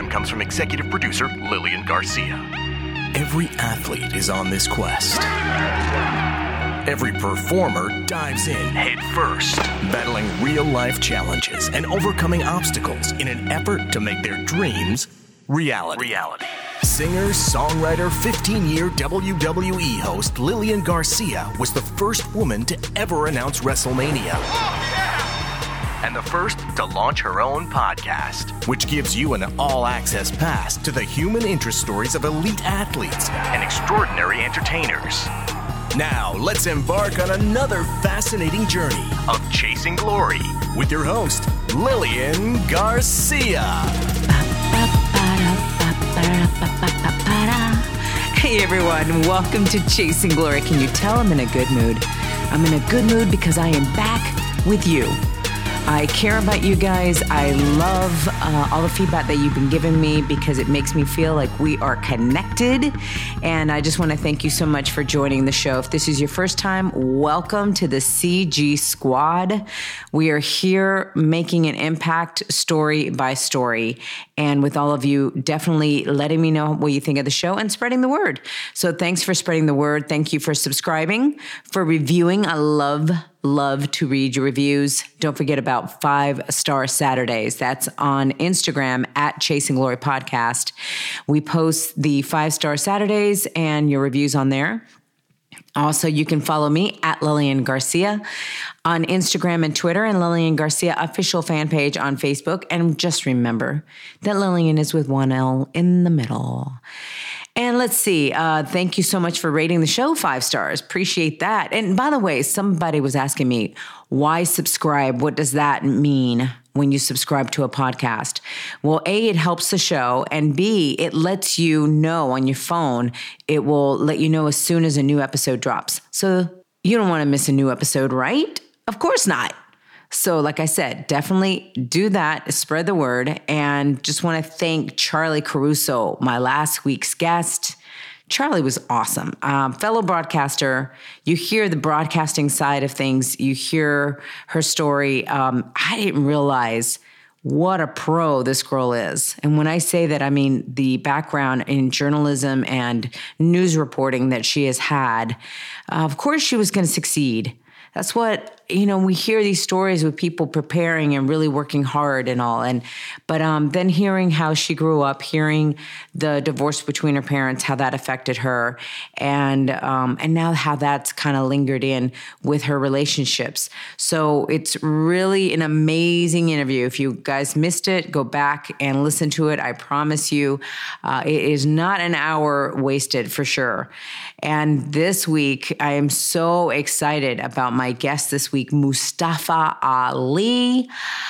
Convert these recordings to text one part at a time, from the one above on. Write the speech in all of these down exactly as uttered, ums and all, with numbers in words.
comes from executive producer Lillian Garcia. Every athlete is on this quest. Every performer dives in head first, battling real-life challenges and overcoming obstacles in an effort to make their dreams reality. Reality. Singer, songwriter, fifteen-year W W E host Lillian Garcia was the first woman to ever announce WrestleMania. Oh, yeah! And the first to launch her own podcast, which gives you an all-access pass to the human interest stories of elite athletes and extraordinary entertainers. Now, let's embark on another fascinating journey of chasing glory with your host, Lillian Garcia. Hey everyone, welcome to Chasing Glory. Can you tell I'm in a good mood? I'm in a good mood because I am back with you. I care about you guys. I love uh, all the feedback that you've been giving me because it makes me feel like we are connected. And I just want to thank you so much for joining the show. If this is your first time, welcome to the C G Squad. We are here making an impact story by story. And with all of you definitely letting me know what you think of the show and spreading the word. So thanks for spreading the word. Thank you for subscribing, for reviewing. I love Love to read your reviews. Don't forget about Five Star Saturdays. That's on Instagram at Chasing Glory Podcast. We post the Five Star Saturdays and your reviews on there. Also, you can follow me at Lillian Garcia on Instagram and Twitter, and Lillian Garcia official fan page on Facebook. And just remember that Lillian is with one L in the middle. And let's see. Uh, thank you so much for rating the show five stars. Appreciate that. And by the way, somebody was asking me, why subscribe? What does that mean when you subscribe to a podcast? Well, A, it helps the show. And B, it lets you know on your phone. It will let you know as soon as a new episode drops. So you don't want to miss a new episode, right? Of course not. So like I said, definitely do that, spread the word, and just want to thank Charlie Caruso, my last week's guest. Charlie was awesome. Um, fellow broadcaster, you hear the broadcasting side of things, you hear her story. Um, I didn't realize what a pro this girl is. And when I say that, I mean the background in journalism and news reporting that she has had. Uh, of course, she was going to succeed. That's what, you know, we hear these stories with people preparing and really working hard and all. And, but um, then hearing how she grew up, hearing the divorce between her parents, how that affected her, and um, and now how that's kind of lingered in with her relationships. So it's really an amazing interview. If you guys missed it, go back and listen to it. I promise you, uh, it is not an hour wasted for sure. And this week, I am so excited about my guest this week, Mustafa Ali.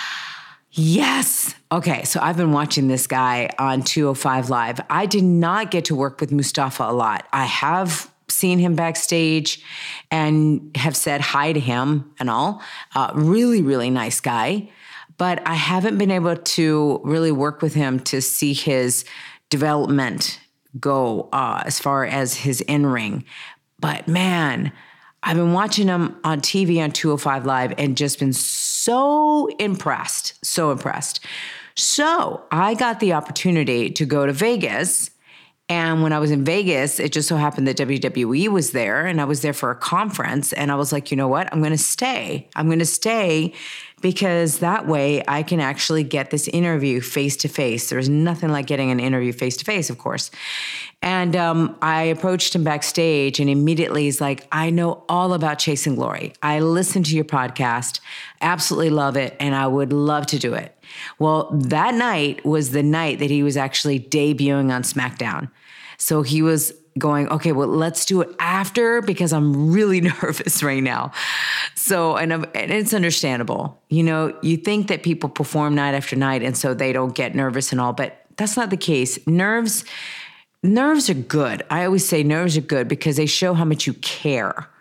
Yes. Okay, so I've been watching this guy on two oh five Live. I did not get to work with Mustafa a lot. I have seen him backstage and have said hi to him and all. Uh, really, really nice guy. But I haven't been able to really work with him to see his development go uh, as far as his in-ring. But man, I've been watching him on T V on two oh five Live and just been so impressed, so impressed. So I got the opportunity to go to Vegas. And when I was in Vegas, it just so happened that W W E was there and I was there for a conference. And I was like, you know what? I'm going to stay. I'm going to stay because that way I can actually get this interview face to face. There's nothing like getting an interview face to face, of course. And um, I approached him backstage and immediately he's like, I know all about Chasing Glory. I listened to your podcast, absolutely love it, and I would love to do it. Well, that night was the night that he was actually debuting on SmackDown. So he was going, okay, well, let's do it after because I'm really nervous right now. So, and, and it's understandable. You know, you think that people perform night after night and so they don't get nervous and all, but that's not the case. Nerves, nerves are good. I always say nerves are good because they show how much you care,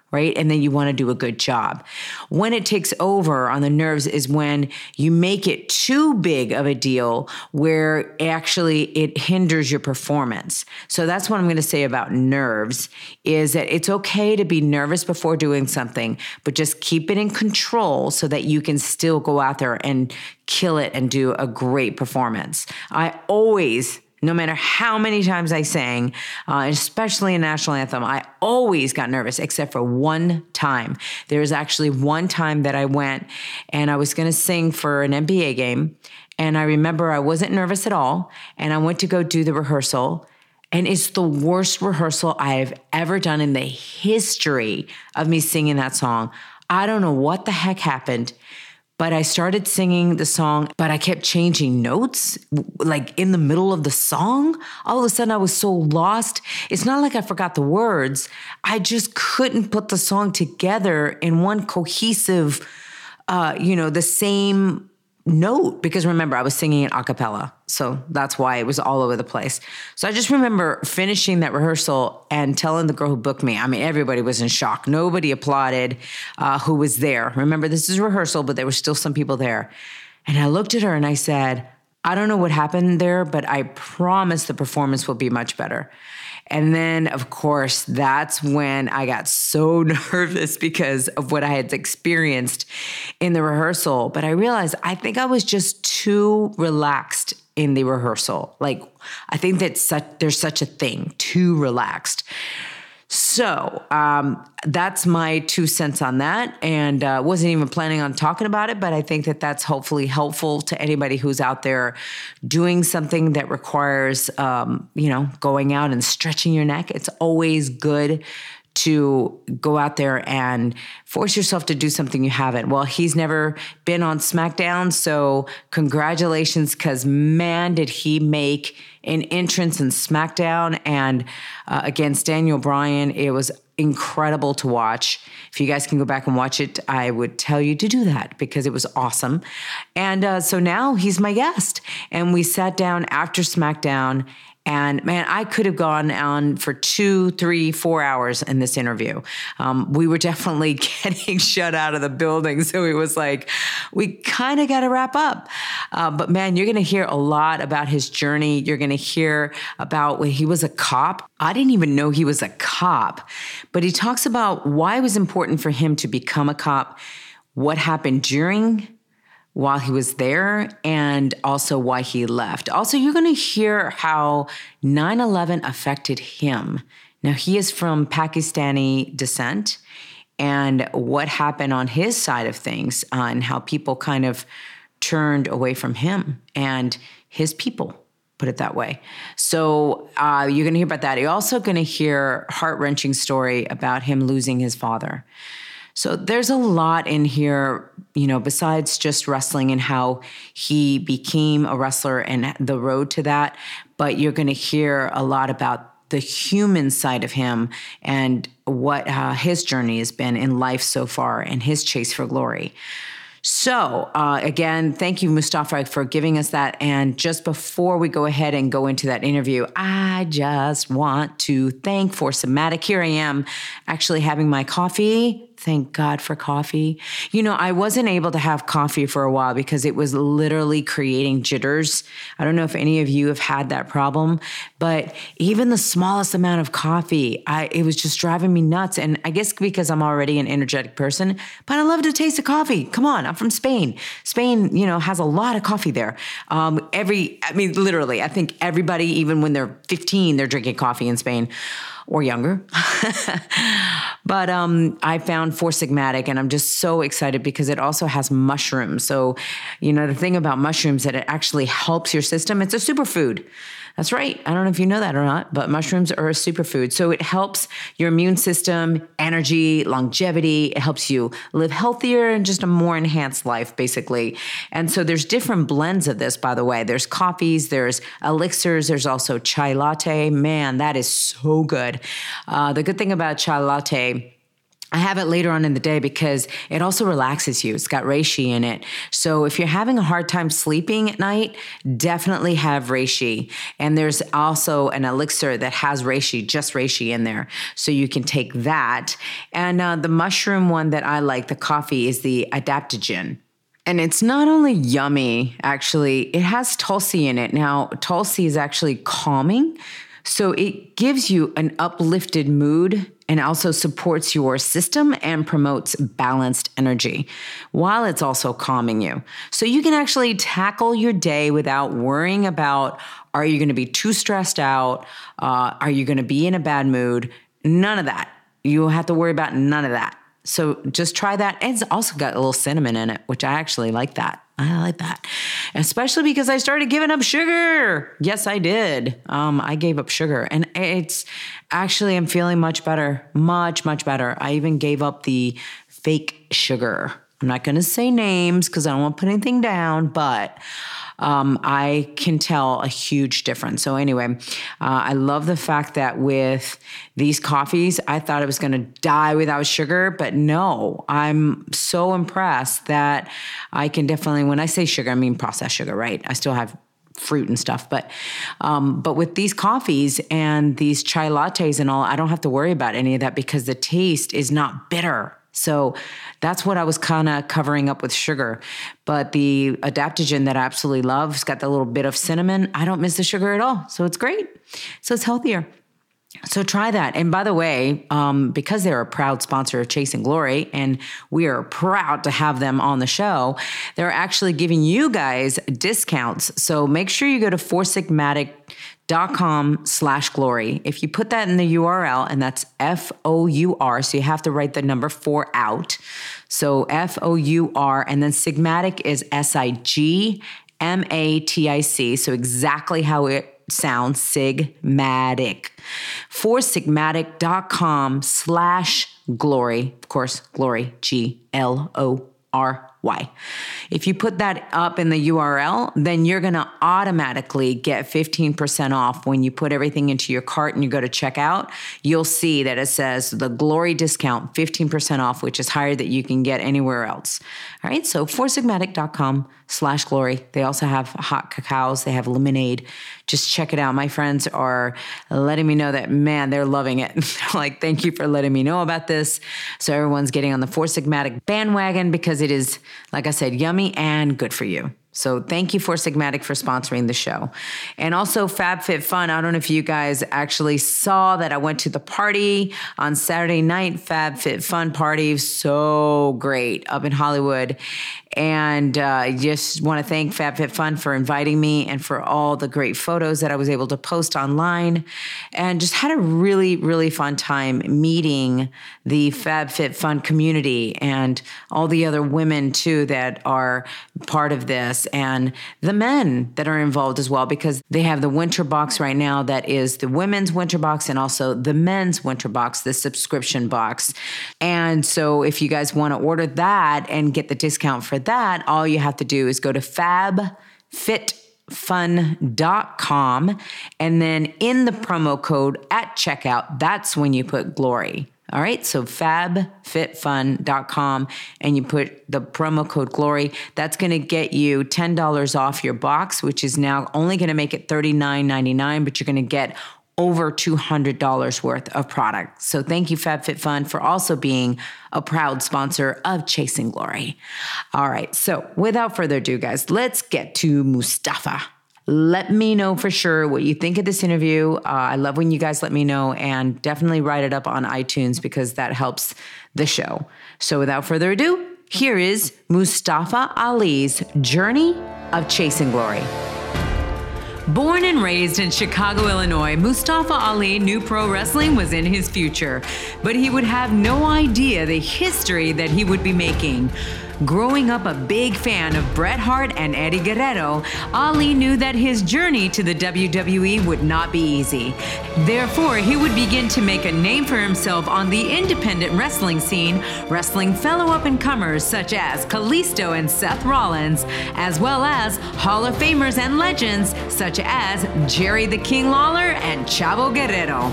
right? And then you want to do a good job. When it takes over on the nerves is when you make it too big of a deal where actually it hinders your performance. So that's what I'm going to say about nerves is that it's okay to be nervous before doing something, but just keep it in control so that you can still go out there and kill it and do a great performance. I always No matter how many times I sang, uh, especially a national anthem, I always got nervous except for one time. There was actually one time that I went and I was going to sing for an N B A game. And I remember I wasn't nervous at all. And I went to go do the rehearsal. And it's the worst rehearsal I've ever done in the history of me singing that song. I don't know what the heck happened. But I started singing the song, but I kept changing notes, like in the middle of the song. All of a sudden I was so lost. It's not like I forgot the words. I just couldn't put the song together in one cohesive, uh, you know, the same note. Because remember, I was singing it a cappella. So that's why it was all over the place. So I just remember finishing that rehearsal and telling the girl who booked me, I mean, everybody was in shock. Nobody applauded uh, who was there. Remember, this is rehearsal, but there were still some people there. And I looked at her and I said, I don't know what happened there, but I promise the performance will be much better. And then, of course, that's when I got so nervous because of what I had experienced in the rehearsal. But I realized I think I was just too relaxed in the rehearsal. Like, I think that such, there's such a thing, too relaxed. So um, that's my two cents on that. And uh, wasn't even planning on talking about it, but I think that that's hopefully helpful to anybody who's out there doing something that requires, um, you know, going out and stretching your neck. It's always good to go out there and force yourself to do something you haven't. Well, he's never been on SmackDown, so congratulations, because man, did he make an entrance in SmackDown and uh, against Daniel Bryan. It was incredible to watch. If you guys can go back and watch it, I would tell you to do that because it was awesome. And uh, so now he's my guest, and we sat down after SmackDown. And man, I could have gone on for two, three, four hours in this interview. Um, we were definitely getting shut out of the building. So it was like, we kind of got to wrap up. Uh, but man, you're going to hear a lot about his journey. You're going to hear about when he was a cop. I didn't even know he was a cop, but he talks about why it was important for him to become a cop, what happened during while he was there, and also why he left. Also, you're going to hear how nine eleven affected him. Now, he is from Pakistani descent, and what happened on his side of things uh, and how people kind of turned away from him and his people, put it that way. So uh, you're going to hear about that. You're also going to hear a heart-wrenching story about him losing his father. So there's a lot in here, you know, besides just wrestling and how he became a wrestler and the road to that. But you're going to hear a lot about the human side of him and what uh, his journey has been in life so far and his chase for glory. So uh, again, thank you, Mustafa, for giving us that. And just before we go ahead and go into that interview, I just want to thank Forsomatic. Here I am actually having my coffee. Thank God for coffee. You know, I wasn't able to have coffee for a while because it was literally creating jitters. I don't know if any of you have had that problem, but even the smallest amount of coffee, I, it was just driving me nuts. And I guess because I'm already an energetic person, but I love to taste the coffee. Come on, I'm from Spain. Spain, you know, has a lot of coffee there. Um, every, I mean, literally, I think everybody, even when they're fifteen, they're drinking coffee in Spain. Or younger. But um, I found Four Sigmatic, and I'm just so excited because it also has mushrooms. So, you know, the thing about mushrooms that it actually helps your system. It's a superfood. That's right. I don't know if you know that or not, but mushrooms are a superfood. So it helps your immune system, energy, longevity. It helps you live healthier and just a more enhanced life, basically. And so there's different blends of this, by the way. There's coffees, there's elixirs, there's also chai latte. Man, that is so good. Uh, the good thing about chai latte I have it later on in the day because it also relaxes you. It's got reishi in it. So if you're having a hard time sleeping at night, definitely have reishi. And there's also an elixir that has reishi, just reishi in there. So you can take that. And uh, the mushroom one that I like, the coffee, is the adaptogen. And it's not only yummy, actually, it has Tulsi in it. Now, Tulsi is actually calming. So it gives you an uplifted mood and also supports your system and promotes balanced energy while it's also calming you. So you can actually tackle your day without worrying about, are you going to be too stressed out? Uh, are you going to be in a bad mood? None of that. You don't have to worry about none of that. So just try that. And it's also got a little cinnamon in it, which I actually like that. I like that, especially because I started giving up sugar. Yes, I did. Um, I gave up sugar, and it's actually, I'm feeling much better, much, much better. I even gave up the fake sugar. I'm not going to say names because I don't want to put anything down, but um, I can tell a huge difference. So anyway, uh, I love the fact that with these coffees, I thought I was going to die without sugar, but no, I'm so impressed that I can definitely, when I say sugar, I mean processed sugar, right? I still have fruit and stuff, but um, but with these coffees and these chai lattes and all, I don't have to worry about any of that because the taste is not bitter. So that's what I was kind of covering up with sugar. But the adaptogen that I absolutely love, it's got that little bit of cinnamon. I don't miss the sugar at all. So it's great. So it's healthier. So try that. And by the way, um, because they're a proud sponsor of Chasing Glory, and we are proud to have them on the show, they're actually giving you guys discounts. So make sure you go to four sigmatic dot com slash glory. If you put that in the U R L, and that's F O U R, so you have to write the number four out. So F O U R, and then Sigmatic is S I G M A T I C. So exactly how it sounds, Sigmatic. four sigmatic dot com slash glory. Of course, glory, G L O R Y. If you put that up in the U R L, then you're going to automatically get fifteen percent off when you put everything into your cart and you go to checkout. You'll see that it says the Glory discount, fifteen percent off, which is higher than you can get anywhere else. All right. So four sigmatic dot com slash glory. They also have hot cacaos. They have lemonade. Just check it out. My friends are letting me know that, man, they're loving it. They're like, thank you for letting me know about this. So everyone's getting on the Four Sigmatic bandwagon because it is, like I said, yummy and good for you. So thank you, Four Sigmatic, for sponsoring the show. And also FabFitFun. I don't know if you guys actually saw that I went to the party on Saturday night, FabFitFun party. So great up in Hollywood. And uh, I just want to thank FabFitFun for inviting me and for all the great photos that I was able to post online. And just had a really, really fun time meeting the FabFitFun community and all the other women, too, that are part of this. And the men that are involved as well, because they have the winter box right now that is the women's winter box and also the men's winter box, the subscription box. And so if you guys want to order that and get the discount for that, all you have to do is go to fab fit fun dot com, and then in the promo code at checkout, that's when you put glory. All right, so fab fit fun dot com, and you put the promo code glory. That's going to get you ten dollars off your box, which is now only going to make it thirty-nine ninety-nine, but you're going to get over two hundred dollars worth of product. So thank you, FabFitFun, for also being a proud sponsor of Chasing Glory. All right, so without further ado, guys, let's get to Mustafa. Let me know for sure what you think of this interview. Uh, I love when you guys let me know, and definitely write it up on iTunes because that helps the show. So without further ado, here is Mustafa Ali's journey of Chasing Glory. Born and raised in Chicago, Illinois, Mustafa Ali knew pro wrestling was in his future, but he would have no idea the history that he would be making. Growing up a big fan of Bret Hart and Eddie Guerrero, Ali knew that his journey to the W W E would not be easy. Therefore, he would begin to make a name for himself on the independent wrestling scene, wrestling fellow up-and-comers such as Kalisto and Seth Rollins, as well as Hall of Famers and legends such as Jerry the King Lawler and Chavo Guerrero.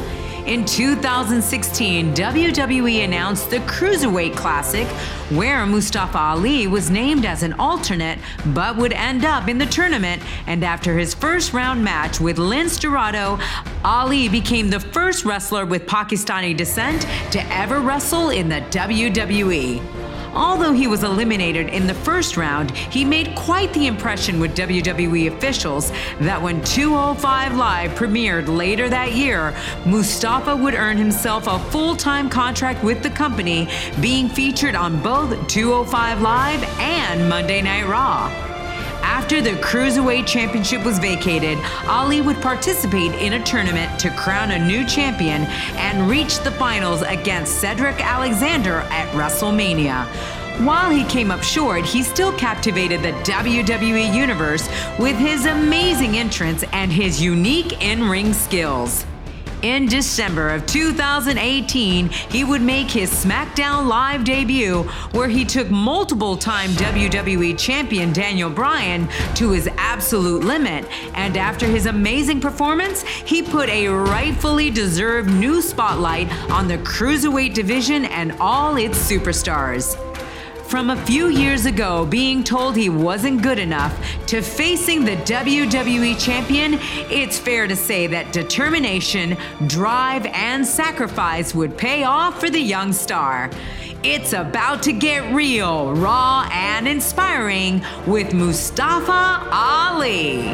In two thousand sixteen, W W E announced the Cruiserweight Classic, where Mustafa Ali was named as an alternate, but would end up in the tournament. And after his first round match with Lince Dorado, Ali became the first wrestler with Pakistani descent to ever wrestle in the W W E. Although he was eliminated in the first round, he made quite the impression with W W E officials that when two oh five Live premiered later that year, Mustafa would earn himself a full-time contract with the company, being featured on both two oh five Live and Monday Night Raw. After the Cruiserweight Championship was vacated, Ali would participate in a tournament to crown a new champion and reach the finals against Cedric Alexander at WrestleMania. While he came up short, he still captivated the W W E Universe with his amazing entrance and his unique in-ring skills. In December of two thousand eighteen, he would make his SmackDown Live debut, where he took multiple-time W W E champion Daniel Bryan to his absolute limit, and after his amazing performance, he put a rightfully deserved new spotlight on the Cruiserweight division and all its superstars. From a few years ago being told he wasn't good enough to facing the W W E champion, it's fair to say that determination, drive, and sacrifice would pay off for the young star. It's about to get real, raw, and inspiring with Mustafa Ali.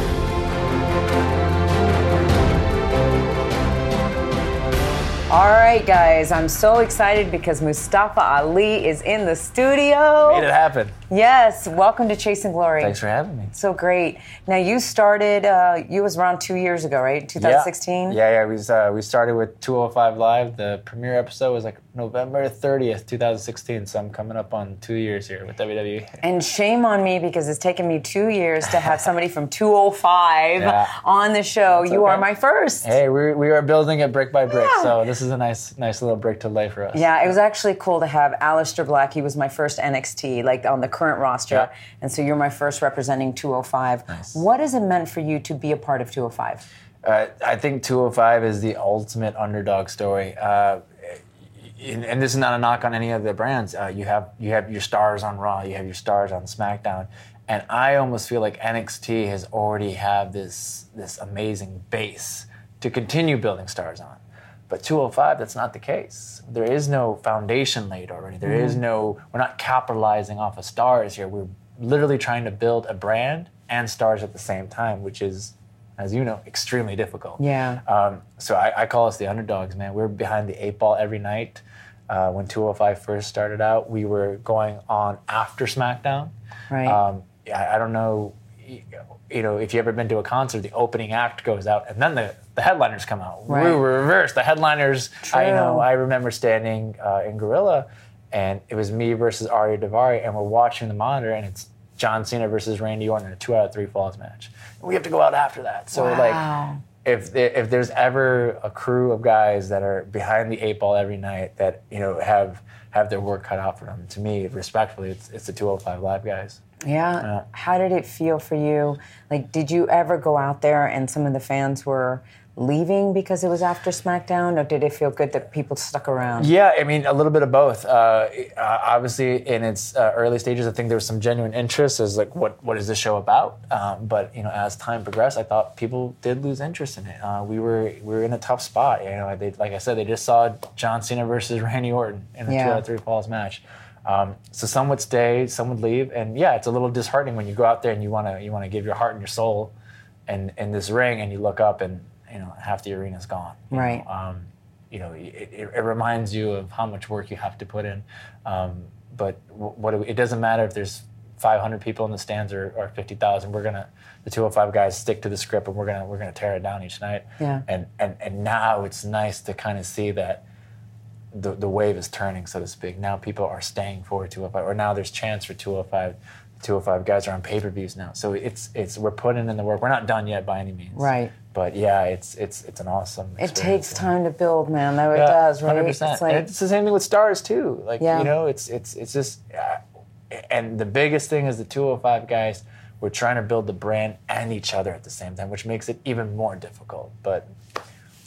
All right, guys, I'm so excited because Mustafa Ali is in the studio. Made it happen. Yes, welcome to Chasing Glory. Thanks for having me. So great. Now, you started, uh, you was around two years ago, right? twenty sixteen? Yeah, yeah, yeah. We, was, uh, we started with two oh five Live. The premiere episode was like November thirtieth, twenty sixteen, so I'm coming up on two years here with W W E. And shame on me because it's taken me two years to have somebody from two oh five yeah. on the show. That's you okay. are my first. Hey, we we are building it brick by brick, yeah. so this is a nice nice little brick to lay for us. Yeah, it was actually cool to have Aleister Black. He was my first N X T, like on the current roster. Yeah. And so you're my first representing two oh five. Nice. What has it meant for you to be a part of two oh five? Uh, I think two oh five is the ultimate underdog story. Uh, and this is not a knock on any of the brands. Uh, you have you have your stars on Raw, you have your stars on SmackDown, and I almost feel like N X T has already had this this amazing base to continue building stars on. But two oh five, that's not the case. There is no foundation laid already. There mm-hmm. is no, we're not capitalizing off of stars here. We're literally trying to build a brand and stars at the same time, which is, as you know, extremely difficult. Yeah. Um, so I, I call us the underdogs, man. We're behind the eight ball every night. Uh, when two oh five first started out, we were going on after SmackDown. Right. Um, I, I don't know, you know, if you've ever been to a concert, the opening act goes out, and then the, the headliners come out. Right. We were reversed. The headliners, True. I know, I remember standing uh, in Gorilla, and it was me versus Arya Daivari, and we're watching the monitor, and it's John Cena versus Randy Orton in a two out of three falls match. And we have to go out after that. So, wow. like, if if there's ever a crew of guys that are behind the eight ball every night that, you know, have have their work cut out for them, to me, respectfully, it's it's the two oh five Live guys. Yeah. Uh, How did it feel for you? Like, did you ever go out there and some of the fans were leaving because it was after SmackDown, or did it feel good that people stuck around? Yeah, I mean, a little bit of both. Uh, obviously, in its uh, early stages, I think there was some genuine interest as, like, what what is this show about? Um, but, you know, as time progressed, I thought people did lose interest in it. Uh, we were we were in a tough spot. You know, they, like I said, they just saw John Cena versus Randy Orton in a yeah. two out of three falls match. Um, so some would stay, some would leave, and yeah, it's a little disheartening when you go out there and you want to you want to give your heart and your soul, in, in this ring, and you look up and, you know, half the arena's gone. Right. Know? Um, you know, it, it, it reminds you of how much work you have to put in. Um, but what it, it doesn't matter if there's five hundred people in the stands or, or fifty thousand. We're gonna the two oh five guys stick to the script, and we're gonna we're gonna tear it down each night. Yeah. And and and now it's nice to kind of see that the the wave is turning, so to speak. Now people are staying for two oh five, or now there's chance for two oh five. two oh five guys are on pay-per-views now, so it's it's we're putting in the work. We're not done yet by any means. Right. But yeah, it's it's it's an awesome experience. It takes time to build, man. Though yeah, it does, right? one hundred percent. It's like, and it's the same thing with stars too. Like yeah. you know, it's it's it's just, uh, and the biggest thing is the two oh five guys. We're trying to build the brand and each other at the same time, which makes it even more difficult. But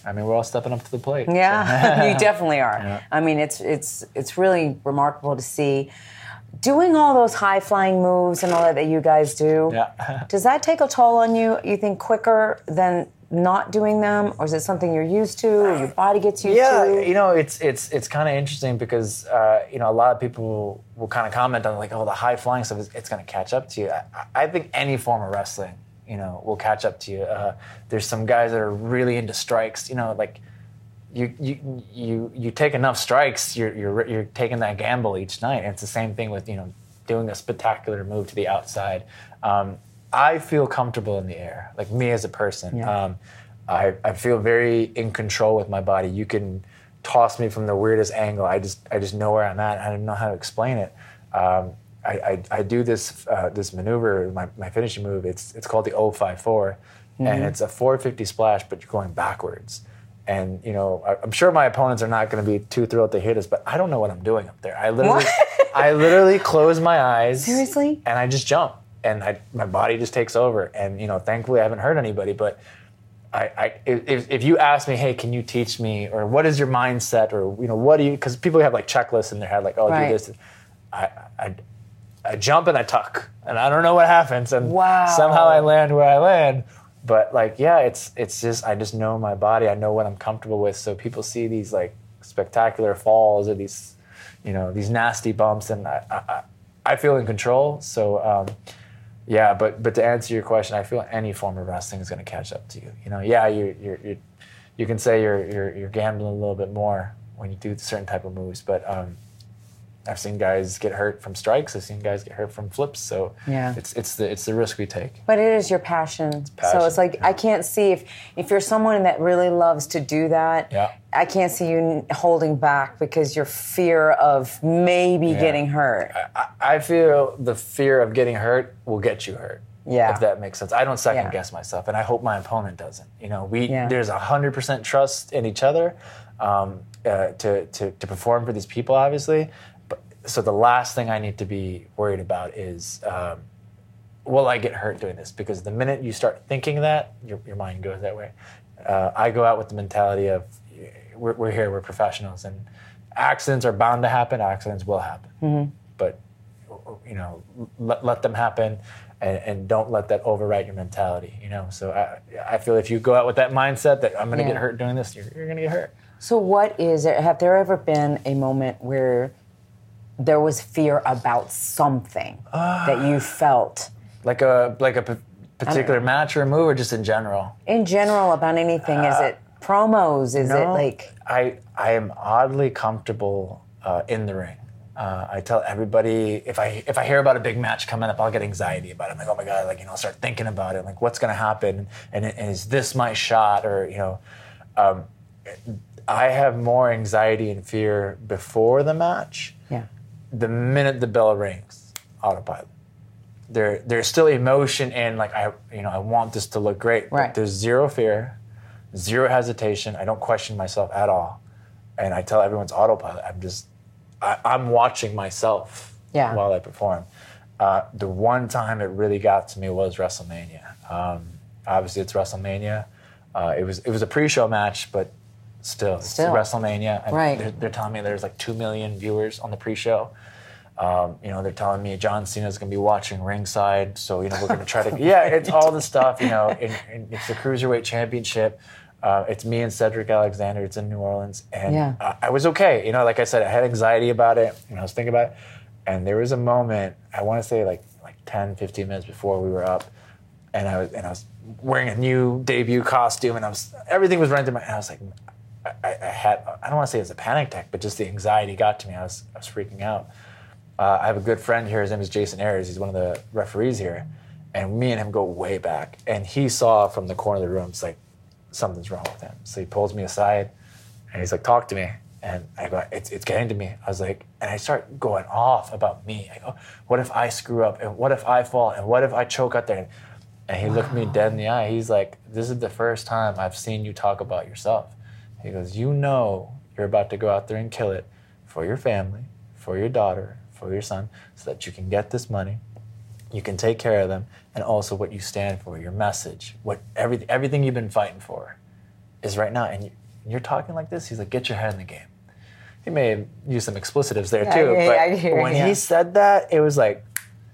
I mean, we're all stepping up to the plate. Yeah, so. You definitely are. Yeah. I mean, it's it's it's really remarkable to see. Doing all those high-flying moves and all that that you guys do, Yeah. does that take a toll on you, you think, quicker than not doing them? Or is it something you're used to or your body gets used yeah, to? Yeah, you know, it's it's it's kind of interesting because, uh, you know, a lot of people will, will kind of comment on, like, oh, the high-flying stuff, is, it's going to catch up to you. I, I think any form of wrestling, you know, will catch up to you. Uh, there's some guys that are really into strikes, you know, like, You you you you take enough strikes, you're you're you're taking that gamble each night. And it's the same thing with, you know, doing a spectacular move to the outside. Um, I feel comfortable in the air, like me as a person. Yeah. Um, I I feel very in control with my body. You can toss me from the weirdest angle. I just I just know where I'm at. I don't know how to explain it. Um, I, I I do this uh, this maneuver, my, my finishing move. It's it's called the oh five four, mm-hmm. and it's a four fifty splash, but you're going backwards. And, you know, I'm sure my opponents are not going to be too thrilled to hear this, but I don't know what I'm doing up there. I literally, I literally close my eyes. Seriously? And I just jump, and I, my body just takes over. And, you know, thankfully I haven't hurt anybody. But I, I if, if you ask me, hey, can you teach me, or what is your mindset, or, you know, what do you? Because people have like checklists in their head, like, oh, right. do this. I, I, I jump and I tuck, and I don't know what happens, and wow. somehow I land where I land. But, like, yeah, it's it's just, I just know my body. I know what I'm comfortable with. So people see these, like, spectacular falls or these, you know, these nasty bumps, and I I, I feel in control. So, um, yeah, but but to answer your question, I feel any form of wrestling is going to catch up to you. You know, yeah, you you you you can say you're you're you're gambling a little bit more when you do certain type of moves, but um, I've seen guys get hurt from strikes. I've seen guys get hurt from flips. So yeah. it's it's the it's the risk we take. But it is your passion. It's passion. So it's like, yeah. I can't see if if you're someone that really loves to do that. Yeah. I can't see you holding back because your fear of maybe Yeah. getting hurt. I, I feel the fear of getting hurt will get you hurt. Yeah. If that makes sense. I don't second Yeah. guess myself, and I hope my opponent doesn't. You know, we Yeah. there's a hundred percent trust in each other um, uh, to, to to perform for these people, obviously. But so the last thing I need to be worried about is, um, will I get hurt doing this? Because the minute you start thinking that, your your mind goes that way. Uh, I go out with the mentality of, we're, we're here, we're professionals, and accidents are bound to happen. Accidents will happen, Mm-hmm. but you know, let, let them happen, and, and don't let that override your mentality. You know, so I I feel if you go out with that mindset that I'm going to Yeah. get hurt doing this, you're, you're going to get hurt. So what is it? Have there ever been a moment where there was fear about something Uh, that you felt Like a like a p- particular match or a move, or just in general? in general about anything? Is it promos? Is it No, like... I I am oddly comfortable uh, in the ring. Uh, I tell everybody, if I if I hear about a big match coming up, I'll get anxiety about it. I'm like, oh my god, like, you know, I'll start thinking about it, like what's going to happen, and, and is this my shot, or, you know, um, I have more anxiety and fear before the match. Yeah. The minute the bell rings, autopilot. There there's still emotion and, like, I you know I want this to look great. Right. But there's zero fear, zero hesitation. I don't question myself at all, and I tell everyone's autopilot. I'm just I, I'm watching myself Yeah. while I perform. Uh, the one time it really got to me was WrestleMania. Um, obviously, it's WrestleMania. Uh, it was it was a pre-show match, but still, Still. it's WrestleMania. And Right. They're, they're telling me there's like two million viewers on the pre-show. Um, you know, they're telling me John Cena's going to be watching ringside, so, you know, we're going to try to... Yeah, it's all the stuff, you know, and, and it's the Cruiserweight Championship. Uh, it's me and Cedric Alexander. It's in New Orleans. And Yeah. uh, I was okay. You know, like I said, I had anxiety about it. You know, I was thinking about it. And there was a moment, I want to say like like ten, fifteen minutes before we were up, and I was and I was wearing a new debut costume, and I was everything was running through my... And I was like... I, I had... I don't want to say it was a panic attack, but just the anxiety got to me. I was I was freaking out. Uh, I have a good friend here. His name is Jason Ayers. He's one of the referees here. And me and him go way back. And he saw from the corner of the room, it's like, something's wrong with him. So he pulls me aside, and he's like, talk to me. And I go, it's, it's getting to me. I was like, and I start going off about me. I go, what if I screw up? And what if I fall? And what if I choke out there? And he looked me dead in the eye. He's like, this is the first time I've seen you talk about yourself. He goes, you know you're about to go out there and kill it for your family, for your daughter, for your son, so that you can get this money, you can take care of them, and also what you stand for, your message, what every, everything you've been fighting for. is right now, and you, you're talking like this. He's like, get your head in the game. He may have used some expletives there yeah, too, yeah, but yeah, I hear, when yeah. he said that, it was like,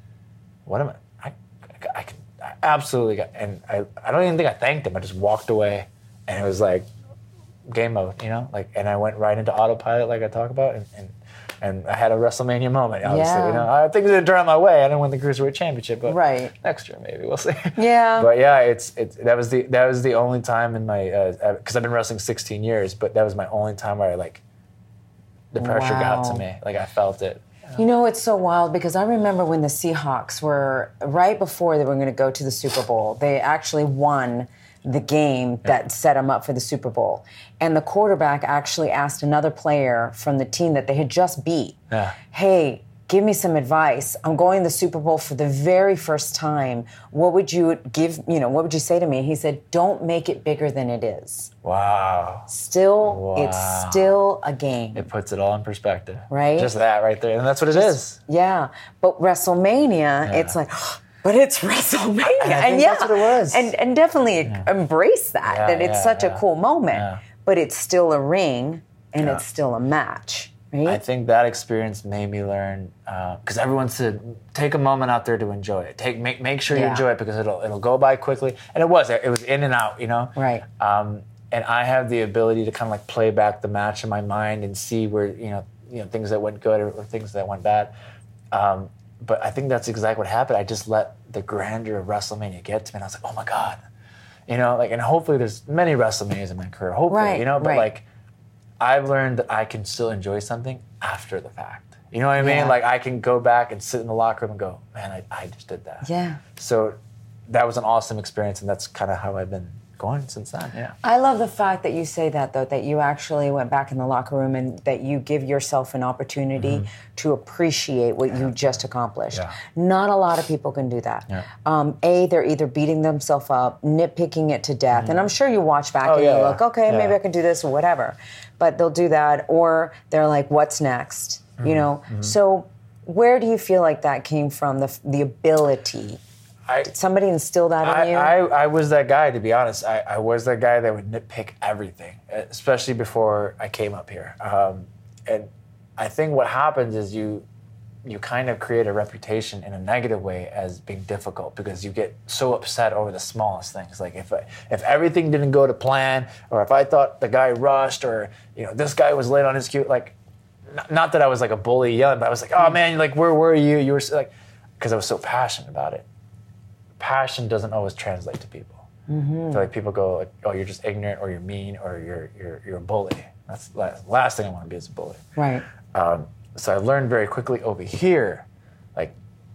what am I? I, I, I can I absolutely got, and I, I don't even think I thanked him. I just walked away, and it was like game mode, you know, like, and I went right into autopilot, like I talk about, and. and And I had a WrestleMania moment, obviously. Yeah. You know, I things didn't turn out my way. I didn't win the Cruiserweight Championship, but right. next year maybe we'll see. Yeah. But yeah, it's it's that was the that was the only time in my because uh, I've been wrestling sixteen years, but that was my only time where I like the pressure Wow. got to me. Like I felt it. You know, it's so wild because I remember when the Seahawks were right before they were going to go to the Super Bowl. They actually won the game that set them up for the Super Bowl. And the quarterback actually asked another player from the team that they had just beat, Yeah. hey, give me some advice. I'm going to the Super Bowl for the very first time. What would you give, you know, what would you say to me? He said, don't make it bigger than it is. Wow. Still, Wow. it's still a game. It puts it all in perspective. Right? Just that right there. And that's what it is. Yeah. But WrestleMania, it's like, but it's WrestleMania. And I and think yeah, that's what it was. And, and definitely embrace that, Yeah, that it's yeah, such yeah. a cool moment. Yeah. But it's still a ring and Yeah. it's still a match. Right? I think that experience made me learn because uh, everyone said take a moment out there to enjoy it. Take make make sure you Yeah. enjoy it because it'll it'll go by quickly. And it was it was in and out, you know. Right. Um, and I have the ability to kind of like play back the match in my mind and see where you know you know things that went good or, or things that went bad. Um, but I think that's exactly what happened. I just let the grandeur of WrestleMania get to me, and I was like, oh my god, you know, like and hopefully there's many WrestleManias in my career, hopefully, Right, you know, but right. like. I've learned that I can still enjoy something after the fact. You know what I mean? Yeah. Like I can go back and sit in the locker room and go, man, I, I just did that. Yeah. So that was an awesome experience, and that's kind of how I've been going since then. Yeah. I love the fact that you say that, though, that you actually went back in the locker room and that you give yourself an opportunity Mm-hmm. to appreciate what you just accomplished. Yeah. Not a lot of people can do that. Yeah. Um, a, they're either beating themselves up, nitpicking it to death, and I'm sure you watch back Oh, and yeah, you yeah. look, okay, Yeah. maybe I can do this or whatever. But they'll do that, or they're like, what's next? Mm-hmm. You know? So where do you feel like that came from, the, the ability? I, Did somebody instill that I, in you? I, I was that guy, to be honest. I, I was that guy that would nitpick everything, especially before I came up here. Um, and I think what happens is you you kind of create a reputation in a negative way as being difficult because you get so upset over the smallest things. Like if I, if everything didn't go to plan, or if I thought the guy rushed, or you know this guy was late on his cue, like not, not that I was like a bully yelling, but I was like, oh man, like where were you? You were so, like, because I was so passionate about it. Passion doesn't always translate to people. Mm-hmm. I feel like people go like, oh, you're just ignorant, or you're mean, or you're you're you're a bully. That's the last, last thing I want to be is a bully. right. Um, so I learned very quickly over here, like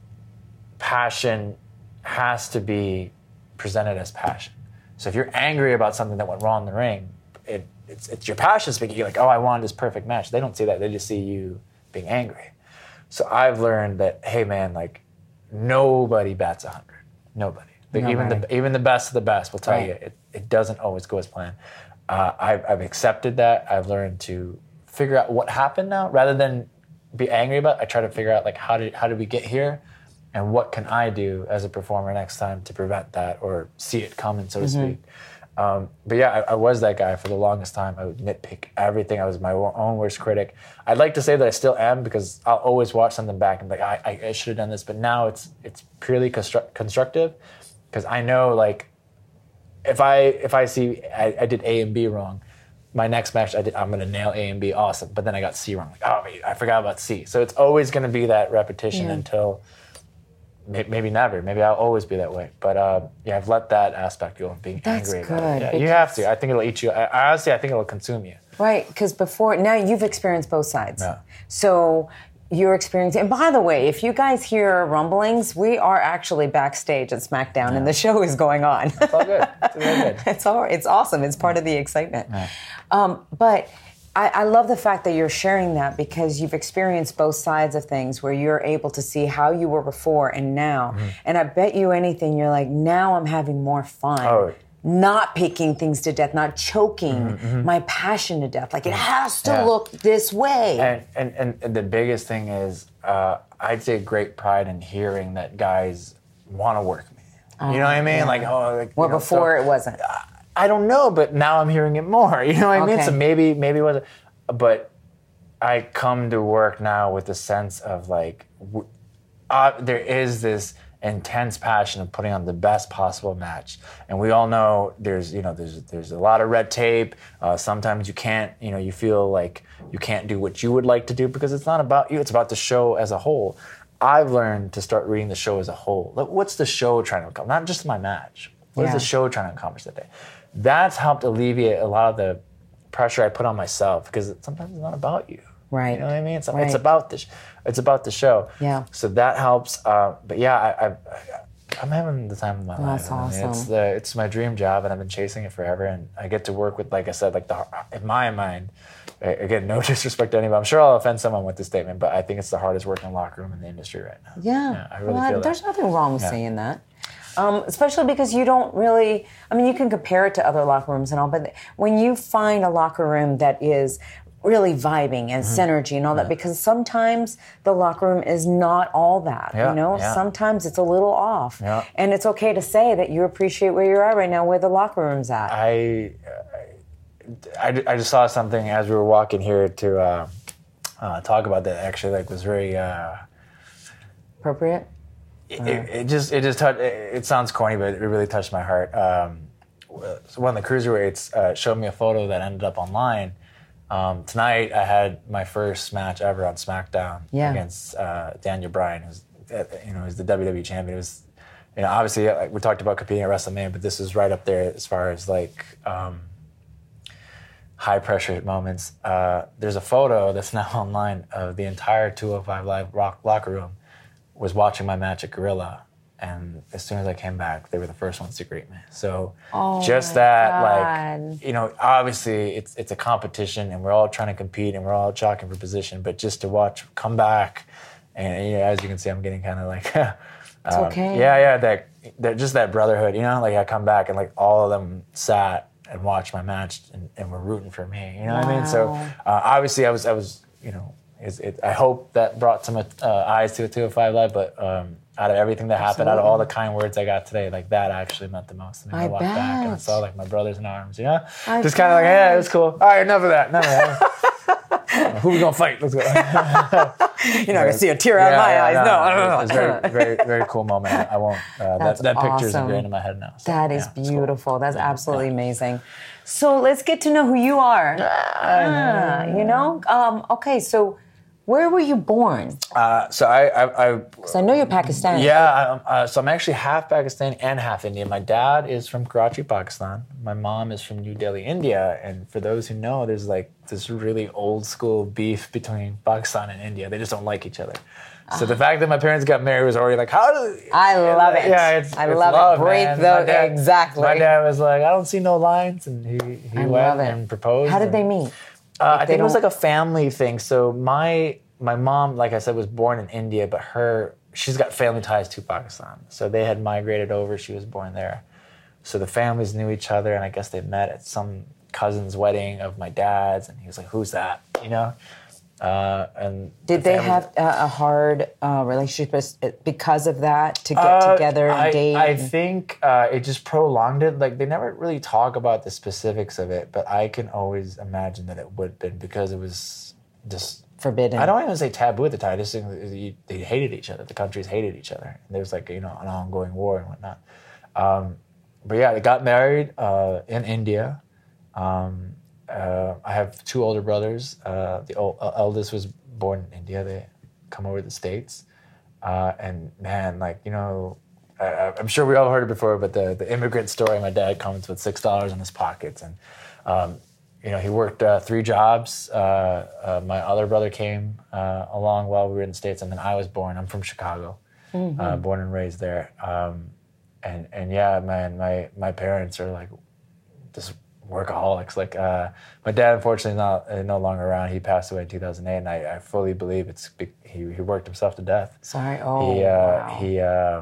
passion has to be presented as passion. So if you're angry about something that went wrong in the ring, it, it's, it's your passion speaking. You're like, oh, I wanted this perfect match. They don't see that. They just see you being angry. So I've learned that, hey man, like nobody bats a hundred. Nobody. Like, even Nobody. the even the best of the best will tell Right. you it, it doesn't always go as planned. Uh, I've, I've accepted that. I've learned to figure out what happened now rather than be angry about it. I try to figure out like how did how did we get here, and what can I do as a performer next time to prevent that or see it coming, so to Mm-hmm. speak. Um, but yeah, I, I was that guy for the longest time. I would nitpick everything. I was my own worst critic. I'd like to say that I still am because I'll always watch something back and be like, I, I, I should have done this. But now it's it's purely construct, constructive because I know like if I if I see I, I did A and B wrong, my next match I did, I'm gonna nail A and B, awesome. But then I got C wrong. Like, oh, wait, I forgot about C. So it's always gonna be that repetition Yeah. until. Maybe never. Maybe I'll always be that way. But uh, yeah, I've let that aspect go of being That's angry about it. good, Yeah, you have because- to. I think it'll eat you. I, I honestly, I think it'll consume you. Right, because before, now you've experienced both sides. Yeah. So you're experiencing, and by the way, if you guys hear rumblings, we are actually backstage at SmackDown and the show is going on. It's all good. It's really good. it's all, it's awesome. It's part of the excitement. Um, but I, I love the fact that you're sharing that because you've experienced both sides of things where you're able to see how you were before and now. Mm-hmm. And I bet you anything, you're like, now I'm having more fun. Oh. Not picking things to death, not choking my passion to death. Like it has to Yeah. look this way. And, and, and, and the biggest thing is, uh, I take great pride in hearing that guys want to work me. You know what I mean? yeah. Like, oh, like, Where you know, before so- it wasn't. I don't know, but now I'm hearing it more. You know what I mean? Okay. So maybe maybe it wasn't. But I come to work now with a sense of like, w- uh, there is this intense passion of putting on the best possible match, and we all know there's you know there's there's a lot of red tape. Uh, sometimes you can't you know you feel like you can't do what you would like to do because it's not about you. It's about the show as a whole. I've learned to start reading the show as a whole. Like, what's the show trying to accomplish? Not just my match. What Yeah. is the show trying to accomplish that day? That's helped alleviate a lot of the pressure I put on myself because sometimes it's not about you. Right. You know what I mean? It's, Right. it's about the sh- it's about the show. Yeah. So that helps. Uh, but yeah, I, I, I'm having the time of my life. That's I mean, It's awesome. the it's my dream job, and I've been chasing it forever. And I get to work with, like I said, like the in my mind. Again, no disrespect to anybody. I'm sure I'll offend someone with this statement, but I think it's the hardest working locker room in the industry right now. Yeah, I really well, feel there's that. nothing wrong with Yeah. saying that. Um, especially because you don't really, I mean, you can compare it to other locker rooms and all, but when you find a locker room that is really vibing and Mm-hmm. synergy and all that, because sometimes the locker room is not all that, Yeah, you know? yeah. Sometimes it's a little off. Yeah. And it's okay to say that you appreciate where you're at right now, where the locker room's at. I, I, I just saw something as we were walking here to uh, uh, talk about that. Actually, like was very. Uh, Appropriate? it, it, it just it just touched. It, it sounds corny, but it really touched my heart. Um, so one of the cruiserweights uh, showed me a photo that ended up online. Um, tonight, I had my first match ever on SmackDown Yeah. against uh, Daniel Bryan, who's uh, you know who's the W W E champion. It was, you know, obviously uh, we talked about competing at WrestleMania, but this is right up there as far as like. Um, high pressure moments. Uh, there's a photo that's now online of the entire two oh five Live rock locker room was watching my match at Gorilla, and as soon as I came back, they were the first ones to greet me. So just my that, God. like, you know, obviously it's it's a competition, and we're all trying to compete, and we're all jockeying for position. But just to watch come back, and you know, as you can see, I'm getting kind of like, It's um, okay. yeah, yeah, that, that just that brotherhood, you know, like I come back and like all of them sat and watched my match and, and were rooting for me. You know what I mean? So Wow. uh, obviously I was, I was, you know, it, it, I hope that brought some uh, eyes to a two oh five Live, but um, out of everything that happened, out of all the kind words I got today, like that actually meant the most to me. I I walked back and I bet. saw like my brothers in arms, you know? I Just kind of like, yeah, it was bet. cool. All right, enough of that. Enough of that. Who we gonna fight? Let's go. You're not going to see a tear out of my eyes. No, no, no. It was a very, very, very cool moment. I won't. Uh, that That's that picture's awesome. ingrained in my head now. So, That is yeah, it's cool. beautiful. That's absolutely amazing. So let's get to know who you are. Ah, you know? Um, okay, so where were you born? Uh, so I, I, I Because I know you're Pakistani. Yeah, I'm, uh, so I'm actually half Pakistani and half Indian. My dad is from Karachi, Pakistan. My mom is from New Delhi, India. And for those who know, there's like this really old school beef between Pakistan and India. They just don't like each other. So the fact that my parents got married was already like, how do I love it. Yeah, it's, I it's love it. love, Break man. the- My dad- exactly. My dad was like, I don't see no lines, and he he I went love it. and proposed. How did and- they meet? uh, I they think it was don't- like a family thing. So my my mom, like I said, was born in India, but her she's got family ties to Pakistan. So they had migrated over. She was born there. So the families knew each other, and I guess they met at some cousin's wedding of my dad's, and he was like, "Who's that?" You know. Uh, and Did the they family- have a, a hard uh, relationship as- because of that to get Uh, together and I, date? I and- think uh, it just prolonged it. Like they never really talk about the specifics of it, but I can always imagine that it would have been because it was just Forbidden. I don't even say taboo at the time. I just think that you- they hated each other. The countries hated each other. And there was like you know an ongoing war and whatnot. Um, but yeah, they got married uh, in India. Um, uh, I have two older brothers. Uh, the old, uh, eldest was born in India. They come over to the States. Uh, and man, like, you know, I, I'm sure we all heard it before, but the, the immigrant story, my dad comes with six dollars in his pockets. And, um, you know, he worked uh, three jobs. Uh, uh, my other brother came uh, along while we were in the States, and then I was born. I'm from Chicago, Mm-hmm. uh, born and raised there. Um, and, and yeah, man, my, my parents are like just workaholics. Like uh, my dad, unfortunately, is not uh, no longer around. He passed away in two thousand eight, and I, I fully believe it's be- he, he worked himself to death. Sorry. Oh, He uh, wow. he uh,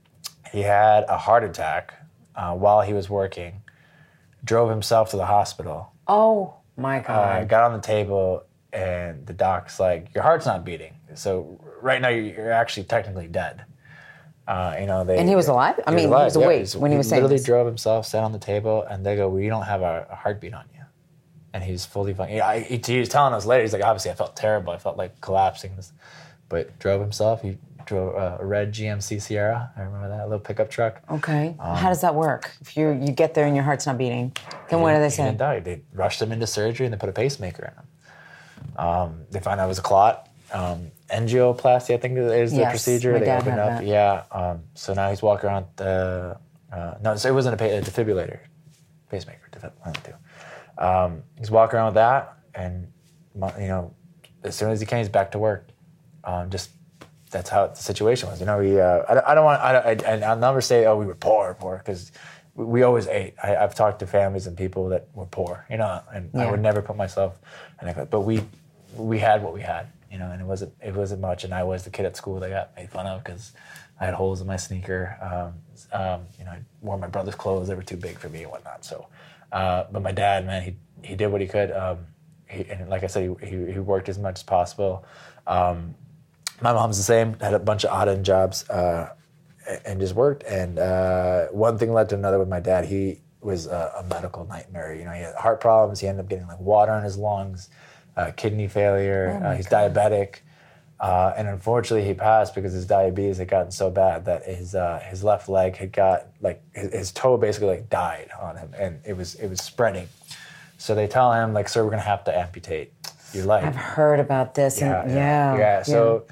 he had a heart attack uh, while he was working. Drove himself to the hospital. Oh, my Uh, God. got on the table, and the doc's like, "Your heart's not beating. So right now you're, you're actually technically dead." Uh, you know, they and he was alive. I he mean, was he was yeah, awake he was, when he was saying literally this. drove himself, sat on the table, and they go, "We don't have a, a heartbeat on you." And he's fully fine. Yeah, he, he was telling us later. He's like, obviously, I felt terrible. I felt like collapsing. But drove himself. He drove uh, a red G M C Sierra. I remember that, a little pickup truck. Okay. Um, How does that work? If you you get there and your heart's not beating, then what do they He say? didn't die. They rushed him into surgery and they put a pacemaker in him. Um, they found out it was a clot. Um, angioplasty, I think, is the Yes, procedure. my They dad opened had up. that. Yeah. Um, so now he's walking around. The, uh, no, so it wasn't a, pa- a defibrillator, pacemaker. Defib- one of the two. Um, he's walking around with that, and you know, as soon as he can, he's back to work. Um, just that's how the situation was. You know, we. Uh, I, I don't want. I, I, I'll never say, oh, we were poor, poor, because we always ate. I, I've talked to families and people that were poor. You know, and Yeah. I would never put myself in that. But we, we had what we had. You know, and it wasn't. It wasn't much. And I was the kid at school that got made fun of because I had holes in my sneaker. Um, um, you know, I wore my brother's clothes. They were too big for me and whatnot. So, uh, but my dad, man, he he did what he could. Um, he, and like I said, he, he he worked as much as possible. Um, my mom's the same. Had a bunch of odd-end jobs uh, and just worked. And uh, one thing led to another with my dad. He was a, a medical nightmare. You know, he had heart problems. He ended up getting like water in his lungs, uh, kidney failure. Oh uh, my he's God. diabetic. Uh, and unfortunately, he passed because his diabetes had gotten so bad that his uh, his left leg had got like his, his toe basically like died on him, and it was it was spreading. So they tell him like, "Sir, we're gonna have to amputate your leg." I've heard about this. Yeah, and, yeah, yeah, yeah. So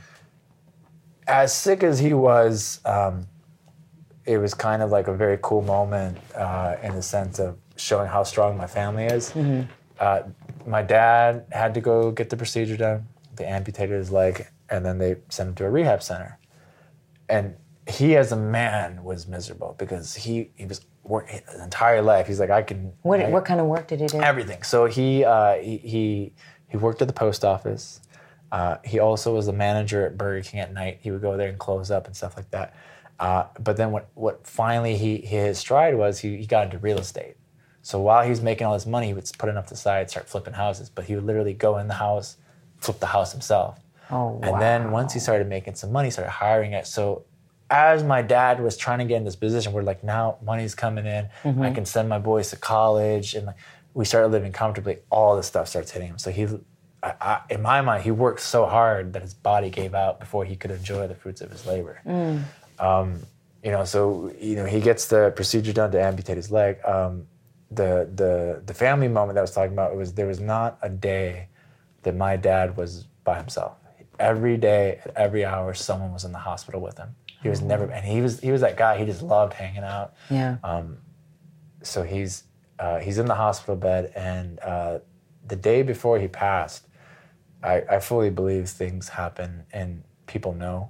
as sick as he was, um, it was kind of like a very cool moment uh, in the sense of showing how strong my family is. Mm-hmm. Uh, my dad had to go get the procedure done. They amputated his leg, and then they sent him to a rehab center. And he, as a man, was miserable because he he was working his entire life. He's like, I can. What I, what kind of work did he do? Everything. So he uh, he, he he worked at the post office. Uh, he also was the manager at Burger King at night. He would go there and close up and stuff like that. Uh, but then what what finally he his stride was he, he got into real estate. So while he was making all this money, he would put enough to the side, start flipping houses. But he would literally go in the house, flip the house himself. Oh, And wow. then once he started making some money, he started hiring it. So as my dad was trying to get in this position where like now money's coming in, Mm-hmm. I can send my boys to college, and like, we started living comfortably, all this stuff starts hitting him. So he, I, I, in my mind, he worked so hard that his body gave out before he could enjoy the fruits of his labor. Mm. Um, you know, so you know he gets the procedure done to amputate his leg. Um, the the the family moment that I was talking about, it was there was not a day that my dad was by himself. Every day, at every hour, someone was in the hospital with him. He was never, and he was he was that guy. He just loved hanging out. Yeah. Um, so he's uh, he's in the hospital bed, and uh, the day before he passed, I, I fully believe things happen and people know.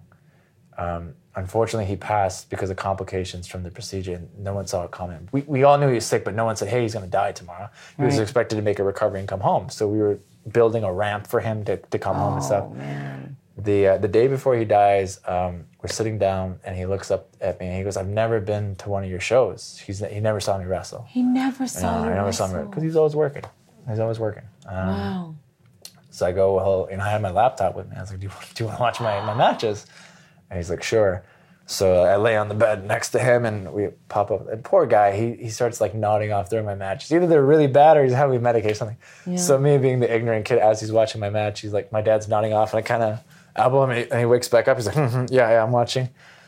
Um, unfortunately, he passed because of complications from the procedure, and no one saw it coming. We we all knew he was sick, but no one said, "Hey, he's going to die tomorrow." He was Right. expected to make a recovery and come home. So we were building a ramp for him to, to come home and stuff. Oh, man. The uh, the day before he dies, um, we're sitting down, and he looks up at me and he goes, "I've never been to one of your shows." He's he never saw me wrestle. He never saw No, you I never saw him wrestle. because he's always working. He's always working. Um, Wow. So I go, well, and I had my laptop with me. I was like, do you, do you want to watch my, my matches? And he's like, sure. So I lay on the bed next to him, and we pop up. And poor guy, he he starts like nodding off during my matches. Either they're really bad or he's having medication or something. Yeah. So me being the ignorant kid, as he's watching my match, he's like, my dad's nodding off, and I kind of elbow him, and he, and he wakes back up. He's like, mm-hmm, yeah, yeah, I'm watching.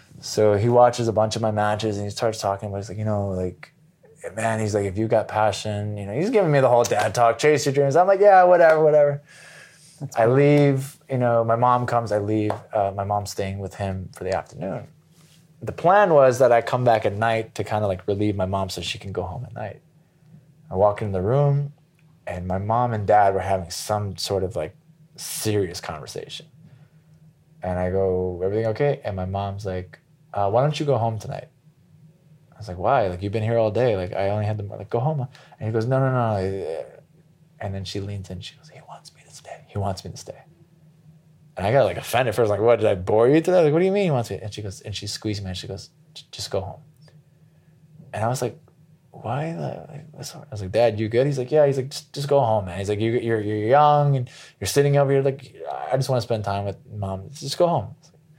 So he watches a bunch of my matches, and he starts talking about, he's like, you know, like, man, he's like, if you got passion, you know, he's giving me the whole dad talk, chase your dreams. I'm like, yeah, whatever, whatever. I leave, you know, my mom comes, I leave. Uh, my mom's staying with him for the afternoon. The plan was that I come back at night to kind of like relieve my mom so she can go home at night. I walk in the room, and my mom and dad were having some sort of like serious conversation. And I go, everything okay? And my mom's like, uh, why don't you go home tonight? I was like, why? Like, you've been here all day. Like, I only had the, like, go home. And he goes, no, no, no. And then she leans in, she goes, he wants me to stay. He wants me to stay. And I got like offended first, like, what, did I bore you today? Like, what do you mean he wants me? And she goes, and she squeezed me and she goes, just go home. And I was like, why? Like, what's wrong? I was like, Dad, you good? He's like, yeah. He's like, just, just go home, man. He's like, you, you're you're young and you're sitting over here. Like, I just want to spend time with Mom. Just go home.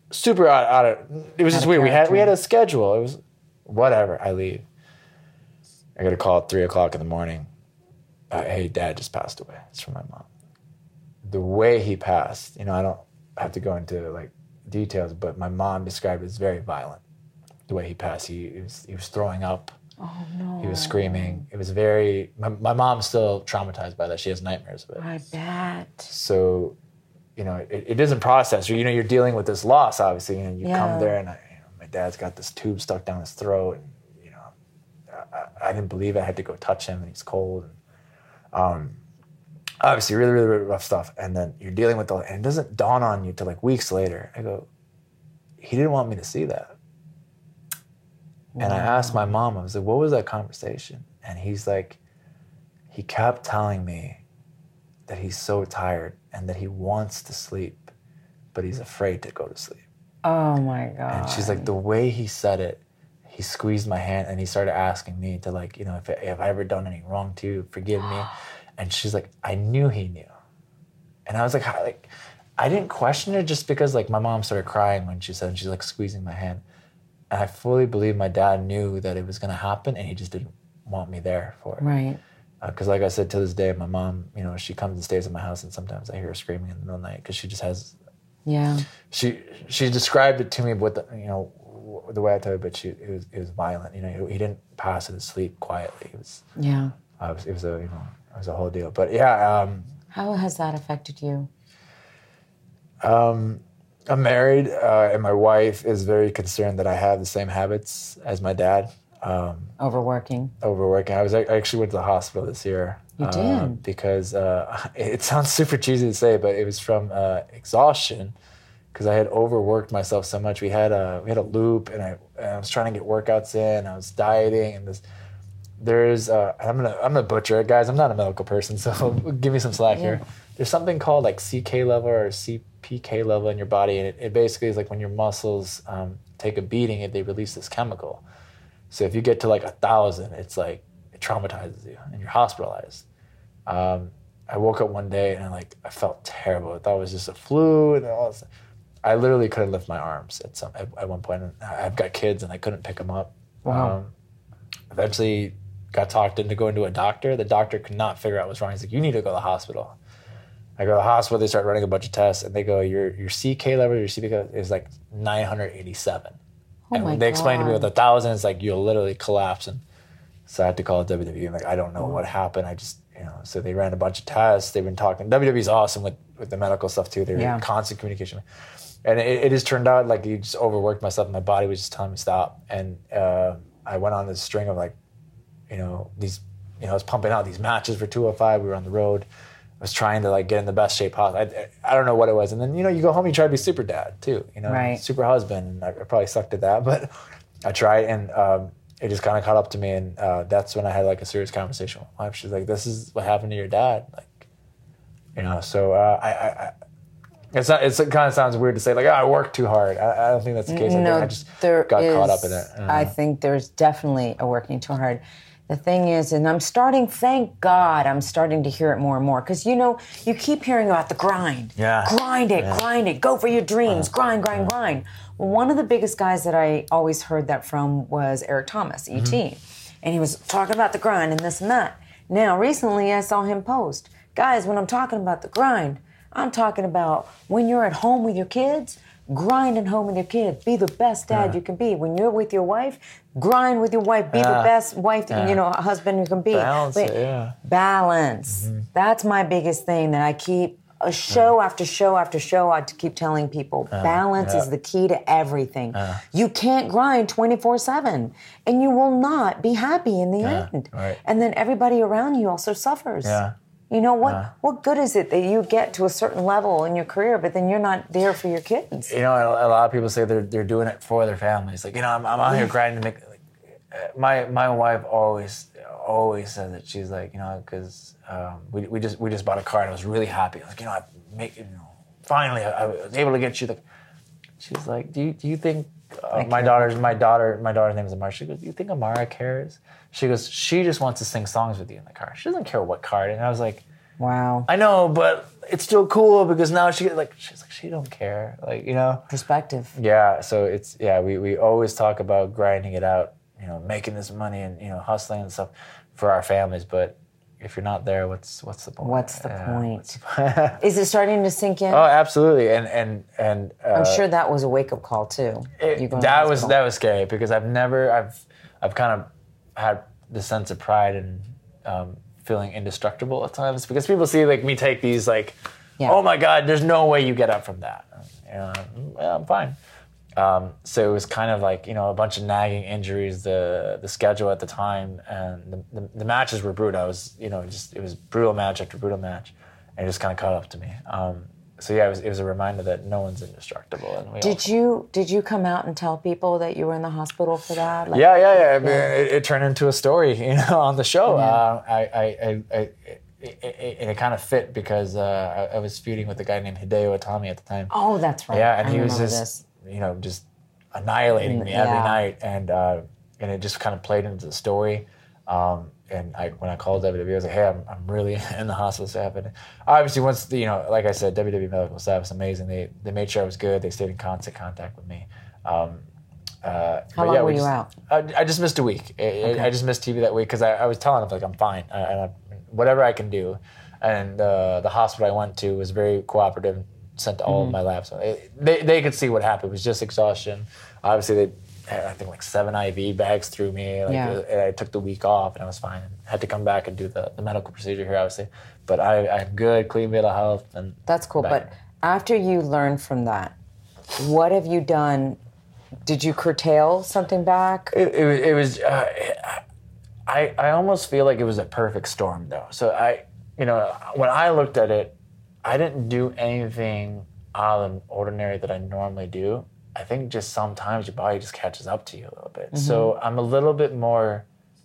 super out, out of, it was Out just of weird. We had, character. we had a schedule. It was whatever. I leave. I get a call at three o'clock in the morning. Uh, hey, Dad just passed away. It's from my mom. The way he passed, you know, I don't have to go into like details, but my mom described it as very violent. The way he passed, he, he was he was throwing up. Oh no. He was screaming. It was very. My, my mom's still traumatized by that. She has nightmares of it. I bet. So, you know, it, it doesn't process. You know, you're dealing with this loss. Obviously, you know, you Yeah. come there and I, you know, my dad's got this tube stuck down his throat, and you know, I, I didn't believe it. I had to go touch him, and he's cold. And, um, obviously, really, really, really rough stuff. And then you're dealing with the, and it doesn't dawn on you till like weeks later. I go, he didn't want me to see that. Wow. And I asked my mom, I was like, what was that conversation? And he's like, he kept telling me that he's so tired and that he wants to sleep, but he's afraid to go to sleep. Oh my God. And she's like, the way he said it, he squeezed my hand and he started asking me to like, you know, if, if I ever done anything wrong to you, forgive me. And she's like, I knew he knew. And I was like, how, like, I didn't question it just because like my mom started crying when she said, and she's like squeezing my hand. And I fully believe my dad knew that it was going to happen and he just didn't want me there for it. Right. Because uh, like I said, to this day, my mom, you know, she comes and stays at my house and sometimes I hear her screaming in the middle of the night because she just has, Yeah. she she described it to me with the, you know, w- the way I told it, but she, it was it was violent. You know, he, he didn't pass it to sleep quietly. It was, Yeah. uh, it was, it was a, you know, it was a whole deal. But yeah, um, How has that affected you? Um, I'm married, uh, and my wife is very concerned that I have the same habits as my dad. Um, Overworking. overworking. I was I actually went to the hospital this year. You uh, did? Because uh, it sounds super cheesy to say, but it was from uh, exhaustion. Because I had overworked myself so much. We had a we had a loop, and I, and I was trying to get workouts in. I was dieting, and this. There's uh, I'm gonna I'm gonna butcher it, guys. I'm not a medical person, so give me some slack Yeah. here. There's something called like C K level or C P K level in your body, and it, it basically is like when your muscles um, take a beating, it, they release this chemical. So if you get to like a thousand, it's like it traumatizes you, and you're hospitalized. Um, I woke up one day and I like I felt terrible. I thought it was just a flu, and all this. I literally couldn't lift my arms at some at, at one point. And I've got kids, and I couldn't pick them up. Wow. Um, eventually, got talked into going to a doctor. The doctor could not figure out what's wrong. He's like, "You need to go to the hospital." I go to the hospital. They start running a bunch of tests, and they go, "Your your C K level, your C P K is like nine hundred eighty-seven." Oh and my when they explained to me God. with a thousand, it's like you'll literally collapse. And so I had to call W W E. I'm like, I don't know what happened. I just, you know. So they ran a bunch of tests. They've been talking. W W E's awesome with with the medical stuff too. They're Yeah. in constant communication. And it, it just turned out like you just overworked myself. And my body was just telling me stop. And uh, I went on this string of like, you know, these, you know, I was pumping out these matches for two oh five. We were on the road. I was trying to like get in the best shape possible. I, I don't know what it was. And then, you know, you go home, you try to be super dad too, you know, Right. super husband. And I, I probably sucked at that, but I tried, and um, it just kind of caught up to me. And uh, that's when I had like a serious conversation with my wife. She's like, this is what happened to your dad. Like, you know, so uh, I, I, I it's not, it's, it kind of sounds weird to say like, oh, I worked too hard. I, I don't think that's the case. I, No, think I just there got is, caught up in it. I think there's definitely a working too hard. The thing is, and I'm starting, thank God, I'm starting to hear it more and more. Because, you know, you keep hearing about the grind. Yeah. Grind it, Yeah. grind it, go for your dreams, grind, grind, grind. Well, one of the biggest guys that I always heard that from was Eric Thomas, E T Mm-hmm. And he was talking about the grind and this and that. Now, recently I saw him post, guys, when I'm talking about the grind, I'm talking about when you're at home with your kids, grind at home with your kids. Be the best dad Yeah. you can be. When you're with your wife, grind with your wife. Be the Yeah. best wife, Yeah. you know, husband you can be. Balance But it, yeah. Balance. Mm-hmm. That's my biggest thing that I keep, a show after show after show, I keep telling people, balance Yeah. is the key to everything. You can't grind twenty-four seven, and you will not be happy in the Yeah, end. right. And then everybody around you also suffers. Yeah. You know, what, Yeah. what good is it that you get to a certain level in your career, but then you're not there for your kids? You know, a lot of people say they're they're doing it for their families. Like, you know, I'm, I'm out here grinding to make. Like, uh, my my wife always always says that she's like, you know, because um, we we just we just bought a car and I was really happy. Like, you know, I make you know, finally I, I was able to get you the. She's like, do you do you think uh, my daughter's my daughter my daughter's name is Amara? She goes, do you think Amara cares? She goes, she just wants to sing songs with you in the car. She doesn't care what car. And I was like, Wow. I know, but it's still cool because now she like she's like she don't care, like you know. Perspective. Yeah, so it's yeah we we always talk about grinding it out, you know, making this money and you know hustling and stuff for our families, but if you're not there, what's what's the point? What's the yeah, point? What's the point? Is it starting to sink in? Oh, absolutely, and and and uh, I'm sure that was a wake up call too. it, You going to that the was hospital. that was scary because I've never I've I've kind of had the sense of pride in um, feeling indestructible at times because people see like me take these like, Yeah. oh my God, there's no way you get up from that. And I'm, well, I'm fine. Um, so it was kind of like, you know, a bunch of nagging injuries, the the schedule at the time, and the, the, the matches were brutal. I was, you know, just it was brutal match after brutal match, and it just kind of caught up to me. Um, so yeah, it was, it was a reminder that no one's indestructible. And we all, Did you did you come out and tell people that you were in the hospital for that? Like, yeah, yeah, yeah. I mean, it, it turned into a story, you know, on the show. Yeah. Uh, I, I, I, I it, it, and it kind of fit because uh, I, I was feuding with a guy named Hideo Itami at the time. Oh, that's right. Yeah, and I he was remember just, this. you know, just annihilating me every Yeah. night, and uh, and it just kind of played into the story. Um, and I, when I called W W E, I was like, "Hey, I'm, I'm really in the hospital staff." And obviously, once the, you know, like I said, W W E medical staff is amazing. They they made sure I was good. They stayed in constant contact with me. Um, uh, How but long yeah, were we you just- out? I, I just missed a week. I, Okay. I just missed T V that week because I, I was telling them like I'm fine, I, and I, whatever I can do. And uh, the hospital I went to was very cooperative and sent all Mm-hmm. of my labs. So it, they they could see what happened. It was just exhaustion. Obviously, they had, I think like seven I V bags through me. Like, Yeah. and I took the week off and I was fine. And had to come back and do the, the medical procedure here, obviously. But I, I'm good, clean bill of health. And That's cool. back. But after you learned from that, what have you done? Did you curtail something back? It, it, was- it was. Uh, I I almost feel like it was a perfect storm, though. So I, you know, when I looked at it, I didn't do anything out of the ordinary that I normally do. I think just sometimes your body just catches up to you a little bit. Mm-hmm. So I'm a little bit more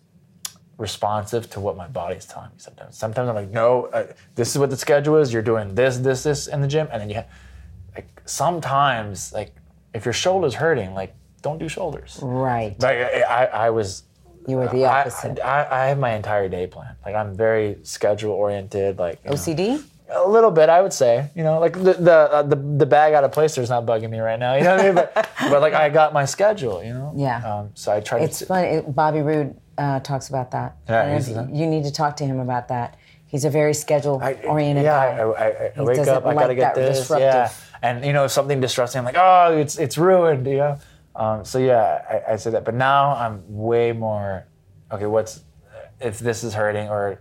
responsive to what my body's telling me sometimes. Sometimes I'm like, no, uh, this is what the schedule is. You're doing this, this, this in the gym, and then you have, like, sometimes, like, if your shoulder's hurting, like, don't do shoulders. Right. Like, I, I, I was. You were the I- opposite. I, I, I have my entire day planned. Like, I'm very schedule oriented. Like you know. O C D? A little bit, I would say. You know, like the the uh, the, the bag out of place there's not bugging me right now. You know what I mean? But, but like I got my schedule. You know. Yeah. Um, so I try It's to. funny. It, Bobby Roode uh, talks about that. Yeah, And he's- if- you need to talk to him about that. He's a very schedule-oriented yeah, guy. I, I, I He wake doesn't up. I like gotta get that this. disruptive. Yeah. And you know, if something disrupts me, I'm like, oh, it's it's ruined. You know. Um, so yeah, I, I say that. But now I'm way more. Okay, what's if this is hurting, or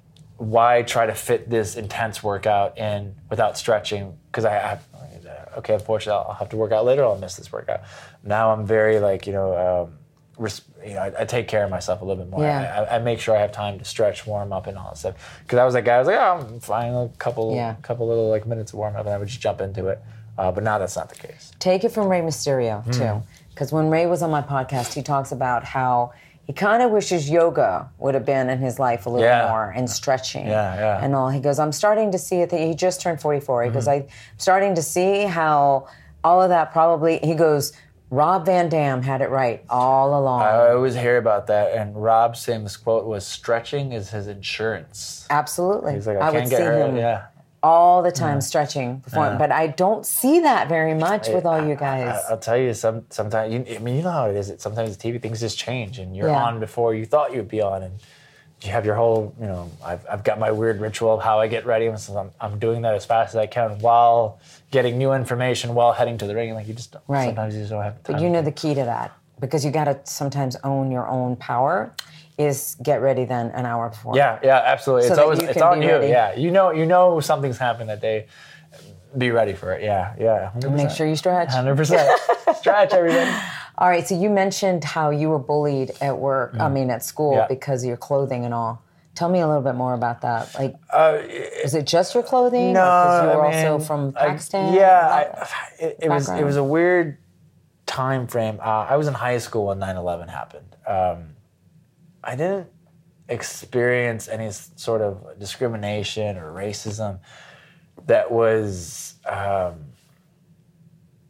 why try to fit this intense workout in without stretching? Because I have, okay, unfortunately, I'll have to work out later. I'll miss this workout. Now I'm very like, you know, um, res- you know, I, I take care of myself a little bit more. Yeah. I, I make sure I have time to stretch, warm up, and all that stuff. Because I was that guy. I was like, oh, I'm fine. A couple, Yeah. couple little like minutes of warm up, and I would just jump into it. Uh, but now that's not the case. Take it from Rey Mysterio, Hmm. too. Because when Rey was on my podcast, he talks about how he kind of wishes yoga would have been in his life a little Yeah. more, and stretching Yeah, yeah. and all. He goes, I'm starting to see it. That he just turned forty-four. He goes, Mm-hmm. I'm starting to see how all of that probably, he goes, Rob Van Dam had it right all along. I always hear about that, and Rob's famous quote was, "Stretching is his insurance." Absolutely. He's like, I, would can't get see hurt. him Yeah. all the time stretching before, Yeah. but I don't see that very much with all you guys. I, will tell you, some sometimes. You, I mean, you know how it is. It, sometimes the T V things just change, and you're Yeah. on before you thought you'd be on, and you have your whole. You know, I've I've got my weird ritual of how I get ready, and so I'm I'm doing that as fast as I can while getting new information while heading to the ring. Like you just don't, Right. sometimes you just don't have time. But you know the key to that, because you got to sometimes own your own power, is get ready then an hour before. Yeah, yeah, absolutely. So it's that always you it's can on be you. ready. Yeah, you know you know something's happened that day. Be ready for it. Yeah, yeah. one hundred percent. Make sure you stretch. one hundred percent. Stretch, everybody. All right, so you mentioned how you were bullied at work, I mean at school, Mm. Yeah. because of your clothing and all. Tell me a little bit more about that. Like, Uh, is it just your clothing? No, because you were I mean, also from I- Pakistan? yeah, I, it, it was it Background? was a weird time frame. Uh, I was in high school when nine eleven happened. Um, I didn't experience any s- sort of discrimination or racism that was um,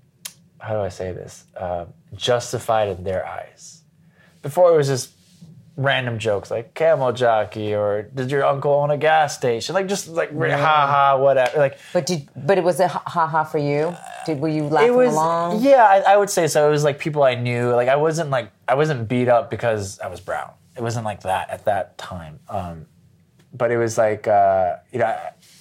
how do I say this um, justified in their eyes. Before it was just random jokes like camel jockey or did your uncle own a gas station? Like just like yeah. ha ha whatever. Like, but did but it was a ha ha for you? Did were you laughing it was, along? Yeah, I, I would say so. It was like people I knew. Like I wasn't like I wasn't beat up because I was brown. It wasn't like that at that time. Um, but it was like uh, you know,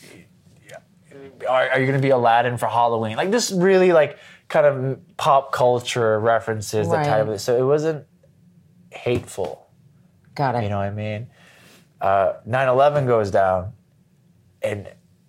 are, are you going to be Aladdin for Halloween? Like just really like kind of pop culture references. Right. That type of so it wasn't hateful. Got it. You know what I mean? Uh, nine eleven goes down, and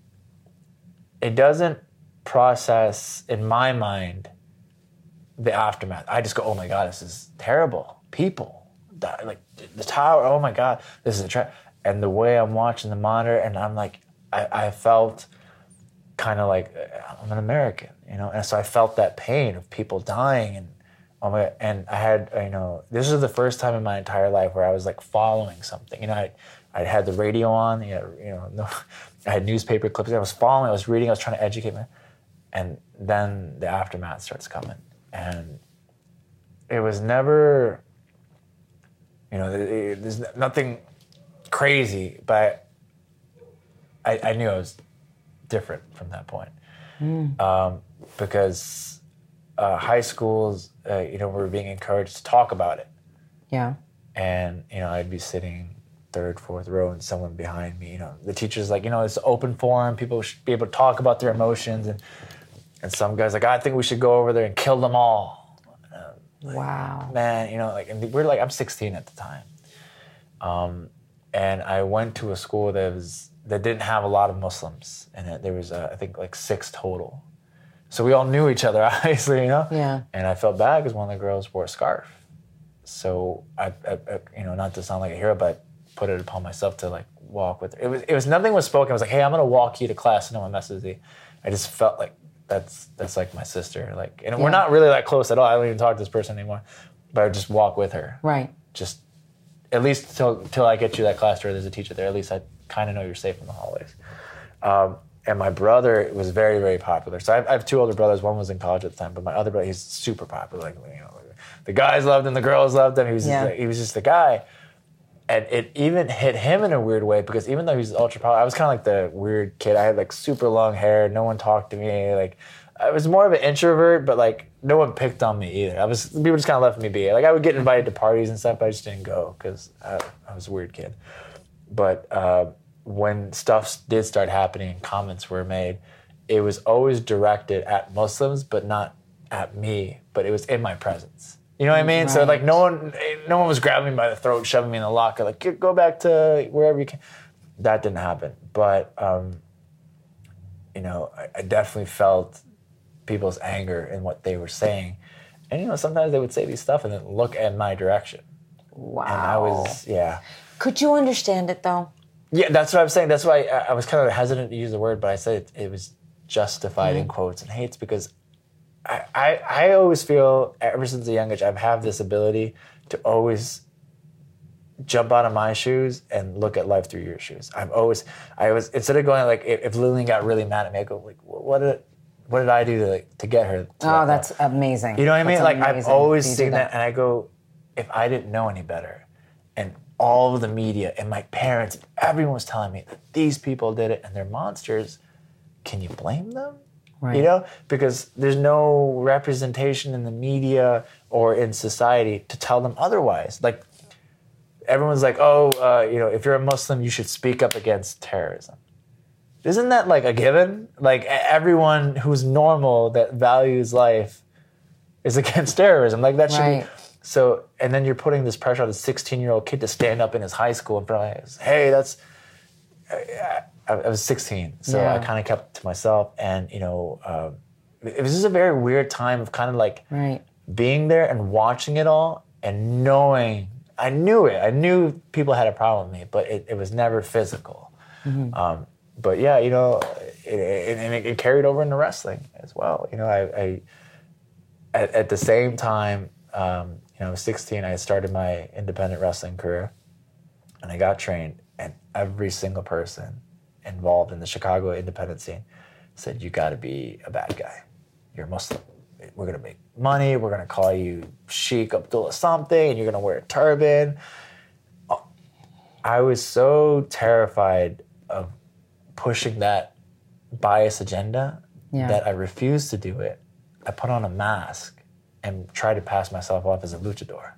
it doesn't process, in my mind, the aftermath. I just go, oh my God, this is terrible. People, die. Like the tower, oh my God, this is a trap. And the way I'm watching the monitor, and I'm like, I, I felt kind of like, I'm an American, you know? And so I felt that pain of people dying, and oh my, and I had, you know, this was the first time in my entire life where I was like following something. You know, I I had the radio on, you know, you know no, I had newspaper clips. I was following, I was reading, I was trying to educate me. And then the aftermath starts coming. And it was never, you know, there's nothing crazy, but I, I knew I was different from that point. Mm. Um, because uh, high schools, uh, you know, were being encouraged to talk about it. Yeah. And, you know, I'd be sitting third, fourth row and someone behind me, you know, the teacher's like, you know, it's open forum, people should be able to talk about their emotions. And and some guy's like, I think we should go over there and kill them all. Like, wow. Man, you know, like, and we're like, I'm sixteen at the time. Um, and I went to a school that was, that didn't have a lot of Muslims in it. There was, uh, I think, like six total. So we all knew each other, obviously, you know? Yeah. And I felt bad because one of the girls wore a scarf. So I, I, I, you know, not to sound like a hero, but put it upon myself to like walk with her. It was, it was nothing was spoken. I was like, hey, I'm gonna walk you to class and no one messes with you. I just felt like that's that's like my sister. Like, and yeah. We're not really that close at all. I don't even talk to this person anymore. But I would just walk with her. Right. Just at least till till I get you that class where there's a teacher there. At least I kind of know you're safe in the hallways. Um, and my brother was very, very popular. So I have, I have two older brothers. One was in college at the time, but my other brother, he's super popular. Like, you know, the guys loved him, the girls loved him. He was yeah. just, he was just the guy. And it even hit him in a weird way because even though he was ultra popular, I was kind of like the weird kid. I had like super long hair. No one talked to me. Like I was more of an introvert, but like no one picked on me either. I was people just kind of left me be. Like I would get invited to parties and stuff, but I just didn't go because I, I was a weird kid. But uh, when stuff did start happening and comments were made, it was always directed at Muslims, but not at me. But it was in my presence. You know what I mean? Right. So like no one, no one was grabbing me by the throat, shoving me in the locker, like go back to wherever you can. That didn't happen. But um, you know, I, I definitely felt people's anger in what they were saying, and you know, sometimes they would say these stuff and then look in my direction. Wow. And I was, yeah. Could you understand it though? Yeah, that's what I'm saying. That's why I, I was kind of hesitant to use the word, but I said it, it was justified mm-hmm. in quotes and hates because. I, I, I always feel, ever since a young age, I've had this ability to always jump out of my shoes and look at life through your shoes. I've always, I was instead of going like, if, if Lillian got really mad at me, I go like, what did, what did I do to like, to get her? To oh, that's that? amazing. You know what I mean? That's like amazing. I've always you seen that? that, and I go, if I didn't know any better, and all of the media and my parents, everyone was telling me that these people did it and they're monsters, can you blame them? Right. You know, because there's no representation in the media or in society to tell them otherwise. Like, everyone's like, oh, uh, you know, if you're a Muslim, you should speak up against terrorism. Isn't that like a given? Like, everyone who's normal that values life is against terrorism. Like, that should right. be. So, and then you're putting this pressure on a sixteen-year-old kid to stand up in his high school in front of us. Hey, that's. Uh, I was sixteen, so yeah. I kind of kept it to myself. And, you know, uh, it was just a very weird time of kind of like right. being there and watching it all and knowing, I knew it. I knew people had a problem with me, but it, it was never physical. Mm-hmm. Um, but yeah, you know, it, it, and it, it carried over into wrestling as well. You know, I, I at, at the same time, um, you know, I was sixteen, I started my independent wrestling career and I got trained, and every single person involved in the Chicago independent scene said, you got to be a bad guy. You're Muslim. We're going to make money. We're going to call you Sheikh Abdullah something, and you're going to wear a turban. I was so terrified of pushing that bias agenda Yeah. that I refused to do it. I put on a mask and tried to pass myself off as a luchador.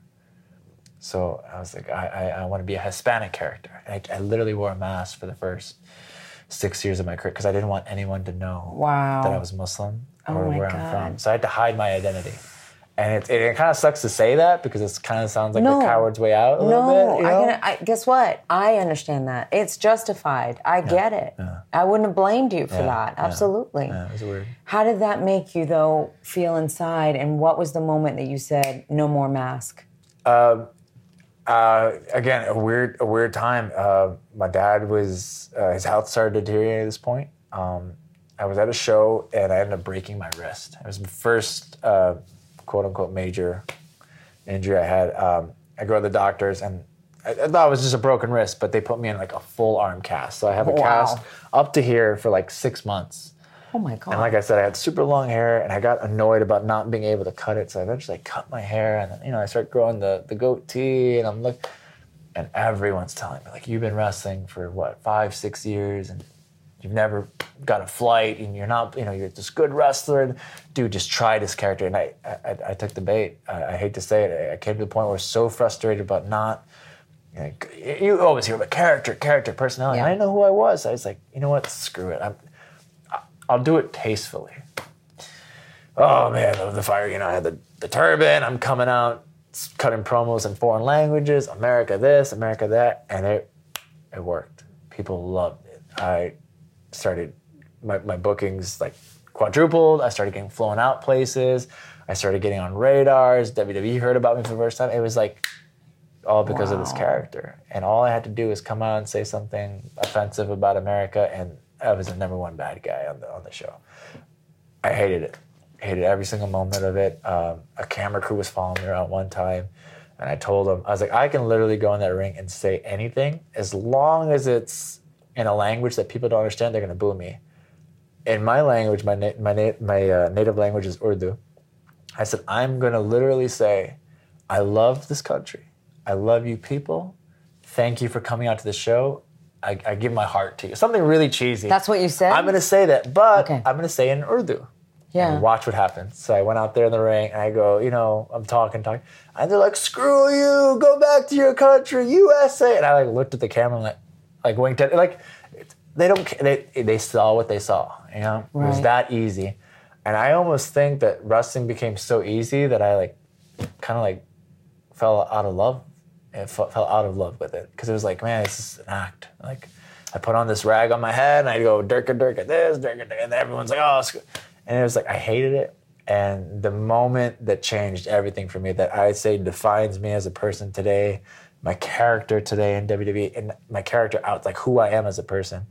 So I was like, I, I, I want to be a Hispanic character. And I, I literally wore a mask for the first six years of my career because I didn't want anyone to know Wow. that I was Muslim or Oh my where God. I'm from. So I had to hide my identity. And it, it, it kind of sucks to say that because it kind of sounds like No. the coward's way out a No, little bit. You know? I, can, I guess what? I understand that. It's justified. I get it. yeah. I wouldn't have blamed you for Yeah, that. yeah, Absolutely. Yeah, it was weird. How did that make you, though, feel inside? And what was the moment that you said, no more mask? Uh, again, a weird, a weird time. Uh, my dad was, uh, his health started deteriorating at this point. Um, I was at a show and I ended up breaking my wrist. It was my first, uh, quote unquote, major injury I had. Um, I go to the doctors and I, I thought it was just a broken wrist, but they put me in like a full arm cast. So I have a Wow. cast up to here for like six months. Oh, my God. And like I said, I had super long hair, and I got annoyed about not being able to cut it. So I eventually cut my hair, and then, you know, I start growing the the goatee, and I'm like, and everyone's telling me like, you've been wrestling for what five, six years, and you've never got a flight, and you're not, you know, you're this good wrestler, dude. Just try this character. And I I, I took the bait. I, I hate to say it. I came to the point where I was so frustrated about not. You know, you always hear about character, character, personality. Yeah. And I didn't know who I was. I was like, you know what? Screw it. I'm. I'll do it tastefully. Oh man, the fire, you know, I had the, the turban, I'm coming out, cutting promos in foreign languages, America this, America that, and it it worked. People loved it. I started, my, my bookings like quadrupled, I started getting flown out places, I started getting on radars, W W E heard about me for the first time. It was like all because of this Wow. character. And all I had to do was come out and say something offensive about America, and I was the number one bad guy on the on the show. I hated it. Hated every single moment of it. Um, a camera crew was following me around one time, and I told them, I was like, I can literally go in that ring and say anything as long as it's in a language that people don't understand. They're gonna boo me. In my language, my na- my na- my uh, native language is Urdu. I said, I'm gonna literally say, I love this country. I love you people. Thank you for coming out to the show. I, I give my heart to you. Something really cheesy. That's what you said? I'm going to say that, but Okay. I'm going to say it in Urdu. Yeah. And watch what happens. So I went out there in the ring, and I go, you know, I'm talking, talking. And they're like, screw you, go back to your country, U S A. And I like looked at the camera and like, like winked at it. Like, they don't ca- they they saw what they saw, you know? It was Right. that easy. And I almost think that wrestling became so easy that I like kind of like fell out of love. It fell, fell out of love with it. Because it was like, man, this is an act. Like, I put on this rag on my head, and I'd go, Durka, Durka, this, Durka, Durka, and everyone's like, oh, it's and it was like, I hated it. And the moment that changed everything for me, that I'd say defines me as a person today, my character today in W W E, and my character out, like who I am as a person.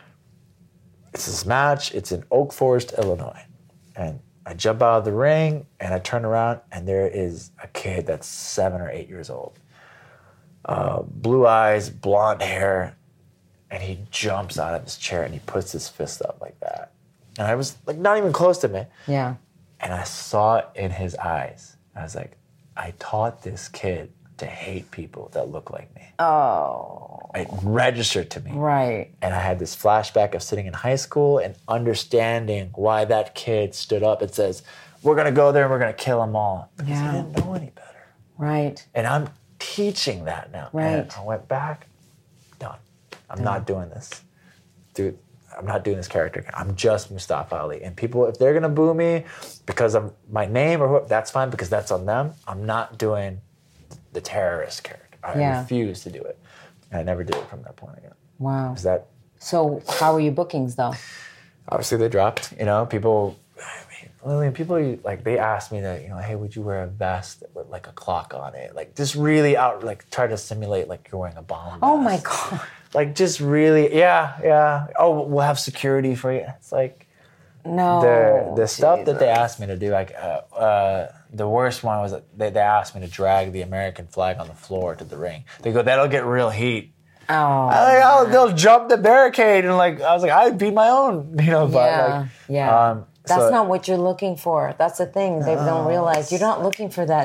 It's this match, it's in Oak Forest, Illinois. And I jump out of the ring, and I turn around, and there is a kid that's seven or eight years old. Uh, blue eyes, blonde hair, and he jumps out of his chair, and he puts his fist up like that. And I was like not even close to me. Yeah. And I saw it in his eyes. I was like, I taught this kid to hate people that look like me. Oh. It registered to me. Right. And I had this flashback of sitting in high school and understanding why that kid stood up and says, we're going to go there and we're going to kill them all. Because Yeah. he didn't know any better. Right. And I'm teaching that now. Right. And I went back, done. I'm not doing this. Dude, I'm not doing this character. I'm just Mustafa Ali. And people, if they're going to boo me because of my name or who, that's fine, because that's on them. I'm not doing the terrorist character. I Yeah. refuse to do it. And I never did it from that point again. Wow. Is that, So how were your bookings, though? obviously they dropped, you know, people, I mean, Lillian, people, like, they asked me that, you know, hey, would you wear a vest with, like, a clock on it? Like, just really out, like, try to simulate, like, you're wearing a bomb Oh, my vest. God. Like, just really, yeah, yeah. Oh, we'll have security for you. It's like, No. the the stuff that they Jesus. asked me to do, like, uh, uh, the worst one was that they, they asked me to drag the American flag on the floor to the ring. They go, that'll get real heat. Oh. I like, oh, they'll jump the barricade, and like, I was like, I'd beat my own, you know, but Yeah, like, yeah. um, That's so- not what you're looking for. That's the thing. They don't realize you're not looking for that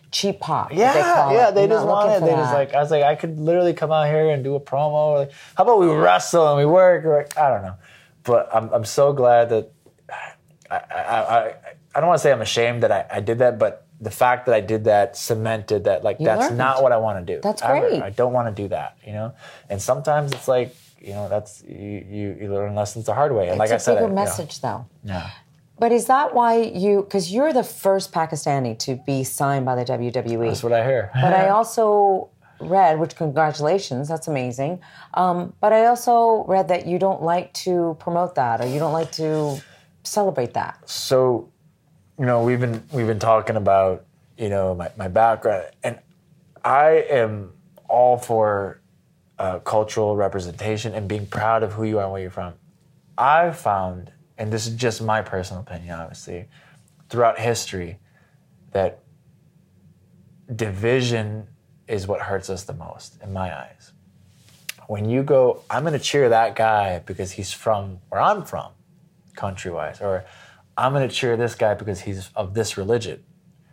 cheap pop. Yeah, they call yeah, it. they You're just not looking wanted. for They that. just like I was like I could literally come out here and do a promo. Or like, how about we wrestle and we work? Or like, I don't know, but I'm I'm so glad that I I I, I don't want to say I'm ashamed that I, I did that, but the fact that I did that cemented that like You that's learned. not what I want to do. That's ever. great. I don't want to do that, you know. And sometimes it's like you know that's you you, you learn lessons the hard way. And like it's I a said, bigger I, message, you know, though. yeah. But is that why you? Because you're the first Pakistani to be signed by the W W E. That's what I hear. But I also read, which congratulations, that's amazing. Um, but I also read that you don't like to promote that, or you don't like to celebrate that. So, you know, we've been we've been talking about, you know, my, my background, and I am all for uh, cultural representation and being proud of who you are and where you're from. I found, and this is just my personal opinion, obviously, throughout history, that division is what hurts us the most, in my eyes. When you go, I'm going to cheer that guy because he's from where I'm from, country-wise, or I'm going to cheer this guy because he's of this religion.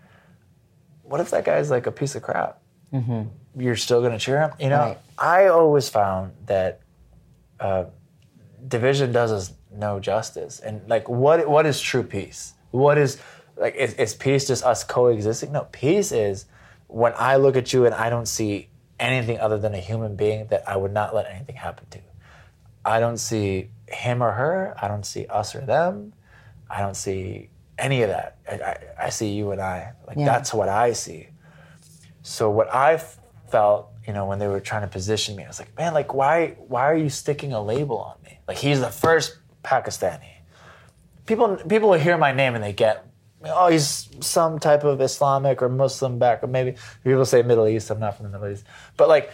What if that guy's like a piece of crap? Mm-hmm. You're still going to cheer him? You know, Right. I always found that uh, division does us no justice. And like, what what is true peace? What is, like, is, is peace just us coexisting? No, peace is when I look at you and I don't see anything other than a human being that I would not let anything happen to. I don't see him or her. I don't see us or them. I don't see any of that. I, I, I see you and I. Like, Yeah. that's what I see. So what I f- felt, you know, when they were trying to position me, I was like, man, like, why why are you sticking a label on me? Like, he's the first Pakistani. People people will hear my name and they get, oh, he's some type of Islamic or Muslim background. Maybe people say Middle East. I'm not from the Middle East. But like,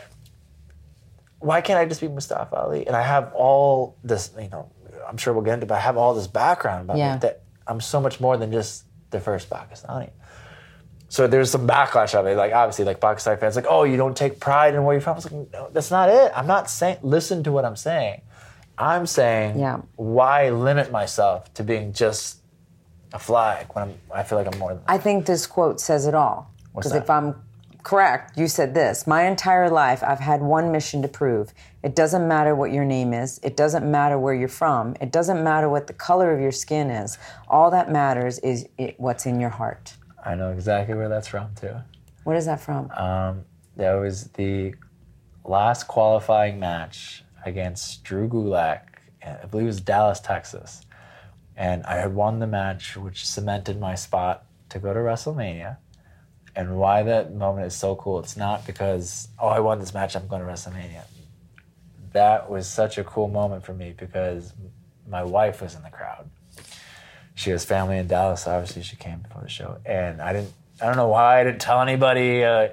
why can't I just be Mustafa Ali? And I have all this, you know, I'm sure we'll get into it, but I have all this background about Yeah. me that I'm so much more than just the first Pakistani. So there's some backlash of it. Like, obviously, like, Pakistani fans, like, oh, you don't take pride in where you're from. I was like, no, that's not it. I'm not saying, listen to what I'm saying. I'm saying, Yeah. why limit myself to being just a flag when I'm, I feel like I'm more than that? I think this quote says it all. What's Because that? if I'm correct, you said this: my entire life I've had one mission to prove. It doesn't matter what your name is. It doesn't matter where you're from. It doesn't matter what the color of your skin is. All that matters is it, what's in your heart. I know exactly where that's from, too. What is that from? Um, that was the last qualifying match against Drew Gulak. I believe it was Dallas, Texas. And I had won the match, which cemented my spot to go to WrestleMania. And why that moment is so cool, it's not because, oh, I won this match, I'm going to WrestleMania. That was such a cool moment for me because my wife was in the crowd. She has family in Dallas, so obviously she came before the show. And I didn't, I don't know why I didn't tell anybody. Uh,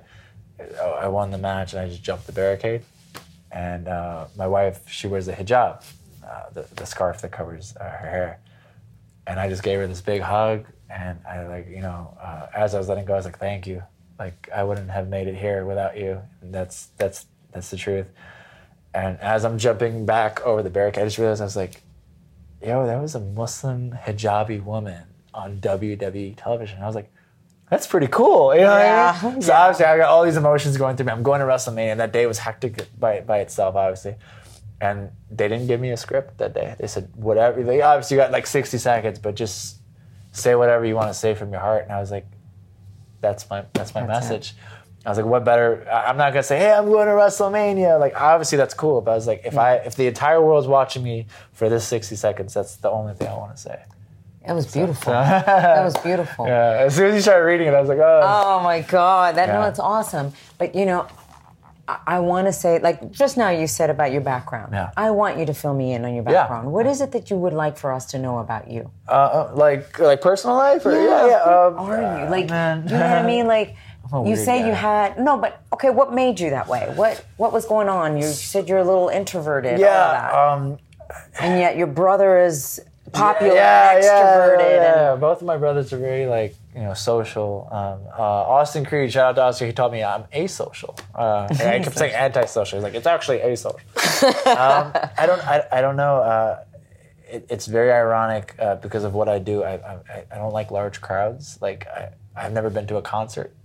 I won the match and I just jumped the barricade. And uh, my wife, she wears a hijab, uh, the, the scarf that covers uh, her hair. And I just gave her this big hug. And I like, you know, uh, as I was letting go, I was like, thank you. Like, I wouldn't have made it here without you. And that's, that's, that's the truth. And as I'm jumping back over the barricade, I just realized, I was like, yo, that was a Muslim hijabi woman on W W E television. I was like, that's pretty cool. You know Yeah, what I mean? So yeah. obviously I got all these emotions going through me. I'm going to WrestleMania, and that day was hectic by, by itself, obviously. And they didn't give me a script that day. They said, whatever. They obviously got like sixty seconds, but just say whatever you want to say from your heart. And I was like, that's my that's my That's it. message. I was like, what better? I- I'm not gonna say, hey, I'm going to WrestleMania. Like, obviously that's cool, but I was like, if I if the entire world's watching me for this sixty seconds, that's the only thing I want to say. It was beautiful. That was beautiful. Yeah. As soon as you started reading it, I was like, oh. Oh my God, that no, Yeah. it's awesome. But you know, I, I want to say, like just now you said about your background. Yeah. I want you to fill me in on your Yeah. background. What is it that you would like for us to know about you? Uh, like like personal life, or yeah, yeah. Who um, are you? Like, man. you know what I mean? Like, I'm a you weird say guy. you had no, but okay. What made you that way? What what was going on? You said you're a little introverted. all of that. Yeah. Um, and yet your brother is popular, yeah, and yeah, extroverted, yeah. and Both of my brothers are very like you know social. Um, uh, Austin Creed, shout out to Austin. He taught me I'm asocial. Uh, and I kept saying antisocial. He's like, it's actually asocial. um, I don't. I, I don't know. Uh, it, it's very ironic uh, because of what I do. I, I I don't like large crowds. Like I I've never been to a concert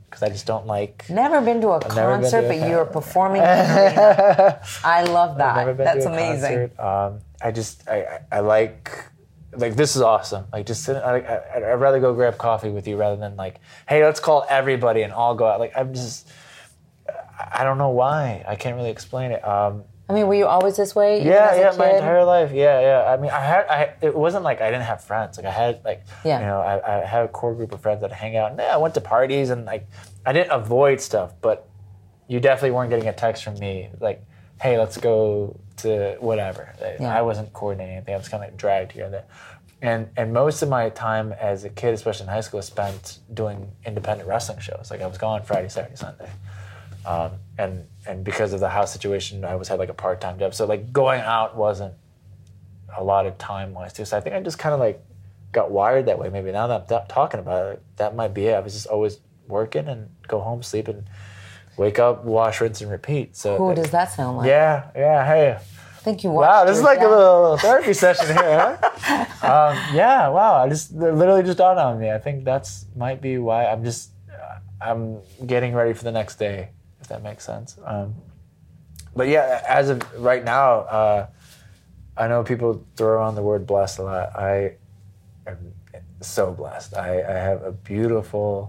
because I just don't like. Never been to a I've never been concert, to a but you're concert. performing in an arena. I love that. I've never been That's to a amazing. concert. Um, I just I, I, I like like this is awesome. Like just sit, I, I, I'd rather go grab coffee with you rather than like, hey, let's call everybody and all go out. Like I'm just I don't know why. I can't really explain it. Um, I mean, were you always this way? even Yeah, as a yeah, my kid? entire life. Yeah, yeah. I mean, I had, I. It wasn't like I didn't have friends. Like I had, like, Yeah. you know, I, I had a core group of friends that hang out. And yeah, I went to parties and like, I didn't avoid stuff, but you definitely weren't getting a text from me like, hey, let's go to whatever. Yeah. I wasn't coordinating anything. I was kind of like dragged here and there. And and most of my time as a kid, especially in high school, was spent doing independent wrestling shows. Like I was gone Friday, Saturday, Sunday. Um, and and because of the house situation, I always had like a part-time job. So like going out wasn't a lot of time wise too. So I think I just kind of like got wired that way. Maybe now that I'm t- talking about it, that might be it. I was just always working and go home, sleep, and wake up, wash, rinse, and repeat. So Who does that sound like? yeah, yeah. Hey, I think you watched wow, this is your like dad. a little therapy session here. Huh? um, yeah, wow. I just it literally just dawned on me. I think that's might be why I'm just uh, I'm getting ready for the next day. If that makes sense. Um, but yeah, as of right now, uh, I know people throw around the word blessed a lot. I am so blessed. I, I have a beautiful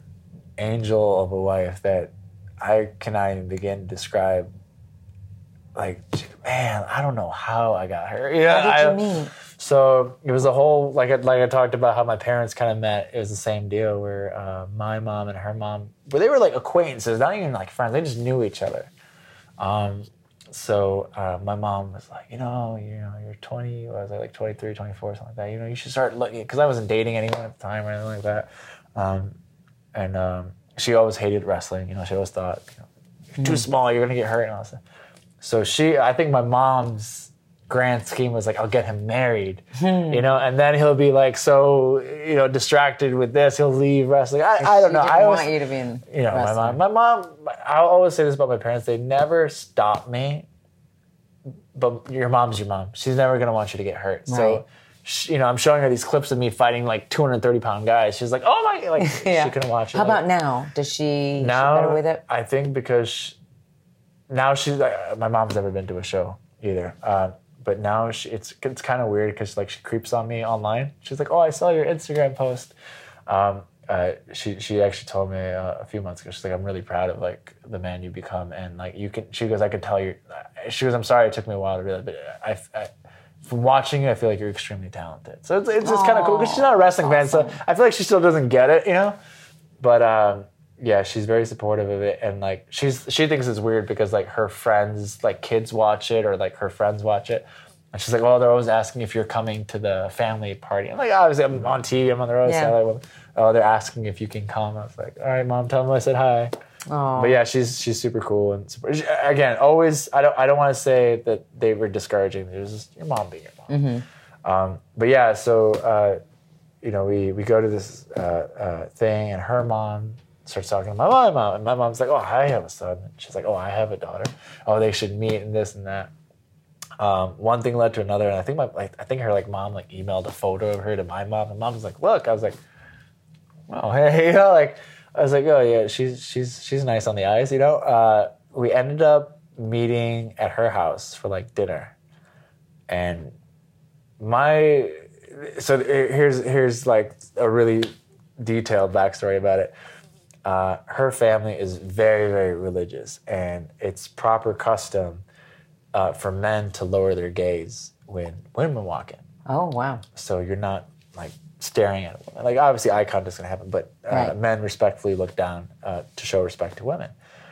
angel of a wife that I cannot even begin to describe. Like, man, I don't know how I got her. Yeah, How did you I, meet? So it was a whole, like I, like I talked about how my parents kind of met. It was the same deal where uh, my mom and her mom, but they were like acquaintances, not even like friends. They just knew each other. Um, so uh, my mom was like, you know, you know, you're twenty, what was I, like twenty-three, twenty-four, something like that. You know, you should start looking, because I wasn't dating anyone at the time or anything like that. Um, and um, she always hated wrestling. You know, she always thought, you know, you're too small, you're gonna get hurt and all that stuff. So she, I think my mom's grand scheme was like, I'll get him married, you know, and then he'll be like so, you know, distracted with this, he'll leave wrestling. I, I don't She know. didn't I always, want you to be in you know, my wrestling. mom, my mom, I'll always say this about my parents, they never stop me, but your mom's your mom. She's never going to want you to get hurt. Right. So, she, you know, I'm showing her these clips of me fighting like two hundred thirty pound guys. She's like, oh my, like Yeah. she couldn't watch it. How Like, about now? Does she, now, she better with it? I think because she, now she's uh, my mom's never been to a show either. Uh, but now she, it's it's kind of weird because like she creeps on me online. She's like, "Oh, I saw your Instagram post." Um, uh, she she actually told me uh, a few months ago. She's like, "I'm really proud of like the man you become," and like you can. She goes, "I could tell you." She goes, "I'm sorry it took me a while to realize, but I." I from watching you, I feel like you're extremely talented. So it's, it's just kind of cool because she's not a wrestling fan, so I feel like she still doesn't get it, you know. But um, yeah, she's very supportive of it, and like she's she thinks it's weird because like her friends, like kids watch it or like her friends watch it, and she's like, "Oh, they're always asking if you're coming to the family party." I'm like, "Obviously, I'm on T V, I'm on the road." Yeah. So like, oh, they're asking if you can come. I was like, "All right, mom, tell them I said hi." Oh. But yeah, she's she's super cool and super, again, always. I don't I don't want to say that they were discouraging. It was just your mom being your mom. Mm-hmm. Um, but yeah, so uh, you know, we we go to this uh, uh, thing, and her mom starts talking to my mom, mom, and my mom's like, "Oh, I have a son." And she's like, "Oh, I have a daughter. Oh, they should meet and this and that." Um, one thing led to another, and I think my like, I think her like mom like emailed a photo of her to my mom, and mom was like, "Look," I was like, "Oh, hey," you know, like. I was like, oh yeah, she's she's she's nice on the eyes, you know. Uh, we ended up meeting at her house for like dinner, and my so here's here's like a really detailed backstory about it. Uh, her family is very very religious, and it's proper custom uh, for men to lower their gaze when women walk in. Oh, wow. So you're not like staring at a woman. Like obviously eye contact is gonna happen, but uh, Right. men respectfully look down uh, to show respect to women.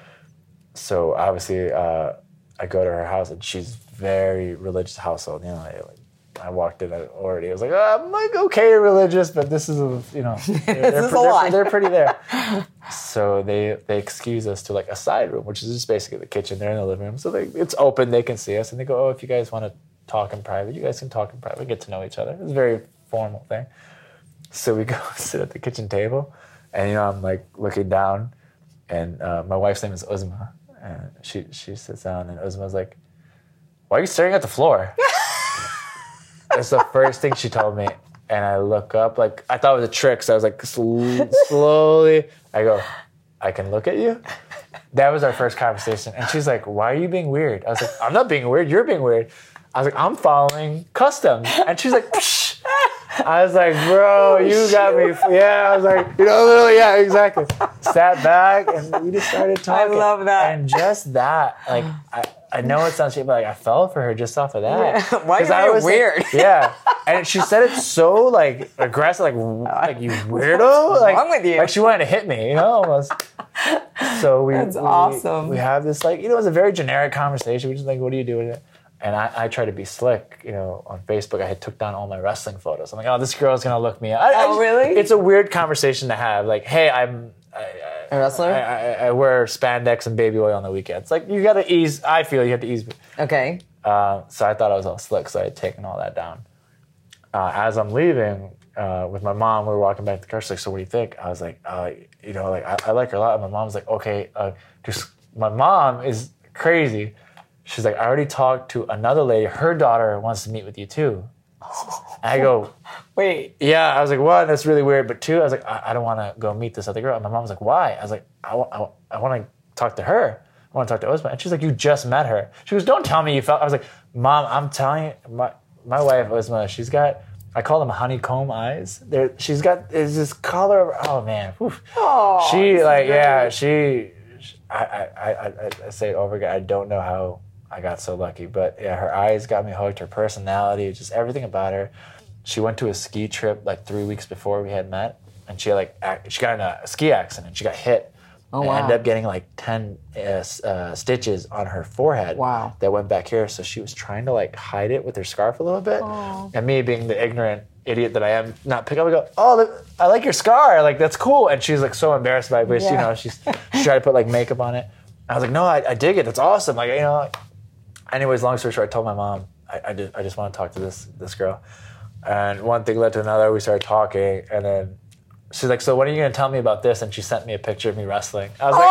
So obviously uh, I go to her house and she's very religious household. You know, I, like, I walked in already. I was like, oh, I'm like okay religious, but this is a, you know, they're, they're, is a they're, lot. they're pretty there. So they they excuse us to like a side room, which is just basically the kitchen. They're in the living room, so they, it's open. They can see us, and they go, oh, if you guys want to talk in private, you guys can talk in private. Get to know each other. It's a very formal thing. So we go sit at the kitchen table, and you know I'm like looking down, and uh, my wife's name is Uzma, and she she sits down, and Uzma's like, "Why are you staring at the floor?" That's the first thing she told me, and I look up like I thought it was a trick, so I was like sl- slowly. I go, I can look at you? That was our first conversation. And she's like, why are you being weird? I was like, I'm not being weird. You're being weird. I was like, I'm following customs. And she's like, psh. I was like, bro, you got me. Yeah, I was like, you know, literally, yeah, exactly. Sat back and we just started talking. I love that. And just that, like, I, I know it sounds shit, but like, I fell for her just off of that. Yeah. Why are I you was weird? Like, yeah. And she said it so, like, aggressive, like, like you weirdo. What's like, wrong with you? Like she wanted to hit me, you know, almost. So we, That's we, awesome. we have this, like, you know, it was a very generic conversation. We just like, what do you do with it? And I, I try to be slick, you know, on Facebook. I had took down all my wrestling photos. I'm like, oh, this girl's gonna look me up. I, Oh, I just, really? It's a weird conversation to have. Like, hey, I'm I, A wrestler? I, I, I wear spandex and baby oil on the weekends. Like, you gotta ease. I feel you have to ease me. Okay. Uh, so I thought I was all slick, so I had taken all that down. Uh, as I'm leaving uh, with my mom, we were walking back to the car. She's like, so what do you think? I was like, uh, you know, like I, I like her a lot. And my mom's like, okay, uh, just my mom is crazy. She's like, I already talked to another lady. Her daughter wants to meet with you too. And I go, Wait. yeah. I was like, one, that's really weird. But two, I was like, I, I don't want to go meet this other girl. And my mom was like, why? I was like, I, I, I want to talk to her. I want to talk to Uzma. And she's like, you just met her. She goes, don't tell me you felt. I was like, Mom, I'm telling you, my, my wife, Uzma, she's got, I call them honeycomb eyes. They're, she's got, is this color, oh man. Oof. Oh, she, like, great. yeah, she, I, I, I, I say it over again. I don't know how I got so lucky, but yeah, her eyes got me hooked. Her personality, just everything about her. She went to a ski trip like three weeks before we had met, and she like ac- she got in a ski accident. She got hit, Oh, and wow. ended up getting like ten uh, uh, stitches on her forehead. Wow. That went back here. So she was trying to like hide it with her scarf a little bit, Aw. and me being the ignorant idiot that I am, not pick up and go, oh, look, I like your scar. Like that's cool. And she's like so embarrassed by it, but Yeah. you know she's she tried to put like makeup on it. I was like, no, I, I dig it. That's awesome. Like you know. Like, anyways, long story short, I told my mom, I, I just I just want to talk to this this girl. And one thing led to another. We started talking, and then she's like, so when are you going to tell me about this? And she sent me a picture of me wrestling. I was like,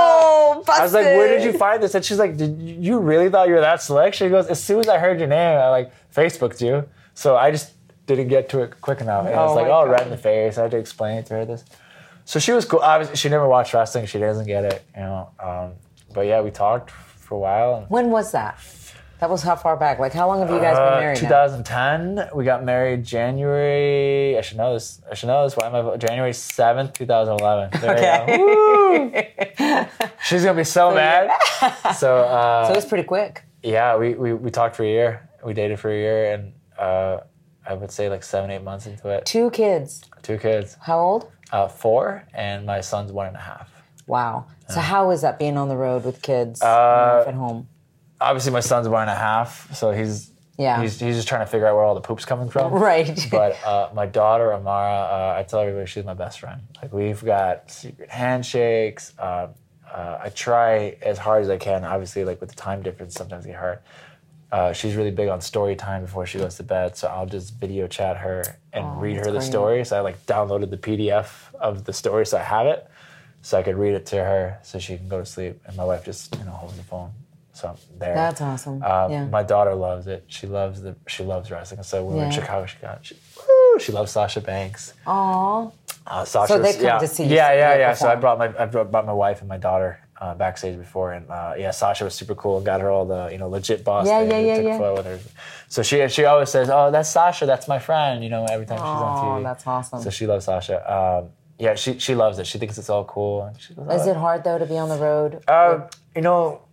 Oh, I was like, where did you busted. find this? And she's like, did you really thought you were that slick? She goes, as soon as I heard your name, I like Facebooked you. So I just didn't get to it quick enough. And I was Oh like, my oh, God. red in the face. I had to explain it to her this. So she was cool. Obviously, she never watched wrestling. She doesn't get it, you know. Um, but yeah, we talked for a while. And, When was that? That was how far back? Like, how long have you guys been Uh, married twenty ten, we got married January. I should know this. I should know this. Why am I January seventh, twenty eleven? There Okay. you go. Woo! She's gonna be so mad. So, uh, now? So it was pretty quick. yeah, we, we we talked for a year. We dated for a year, and uh, I would say like seven, eight months into it. Two kids. Two kids, How old? uh, four, and my son's one and a half. Wow. So how is that being on the road with kids Uh, and wife at home? Obviously, my son's one and a half, so he's Yeah. he's he's just trying to figure out where all the poop's coming from. Right. But uh, my daughter Amara, uh, I tell everybody she's my best friend. Like we've got secret handshakes. Uh, uh, I try as hard as I can. Obviously, like with the time difference, sometimes it get hard. Uh, she's really big on story time before she goes to bed, so I'll just video chat her and Oh, read her that's the great. story. So I like downloaded the P D F of the story, so I have it, so I could read it to her, so she can go to sleep. And my wife just you know holds the phone. So I'm there. That's awesome. Um, Yeah. My daughter loves it. She loves the. She loves wrestling. So when we were in Yeah. Chicago, she got. She, woo, she loves Sasha Banks. Aw. Uh, Sasha So they was- come yeah, to see you Yeah, yeah, perform. yeah. So I brought my I brought brought my wife and my daughter uh, backstage before, and uh, yeah, Sasha was super cool. Got her all the you know legit boss. Yeah, things yeah, and yeah, took a yeah. photo with her. So she she always says, "Oh, that's Sasha. That's my friend." You know, every time she's on T V. Oh, that's awesome. So she loves Sasha. Um, yeah, she she loves it. She thinks it's all cool. And she goes, Is "Oh, it hard though to be on the road? uh, you know,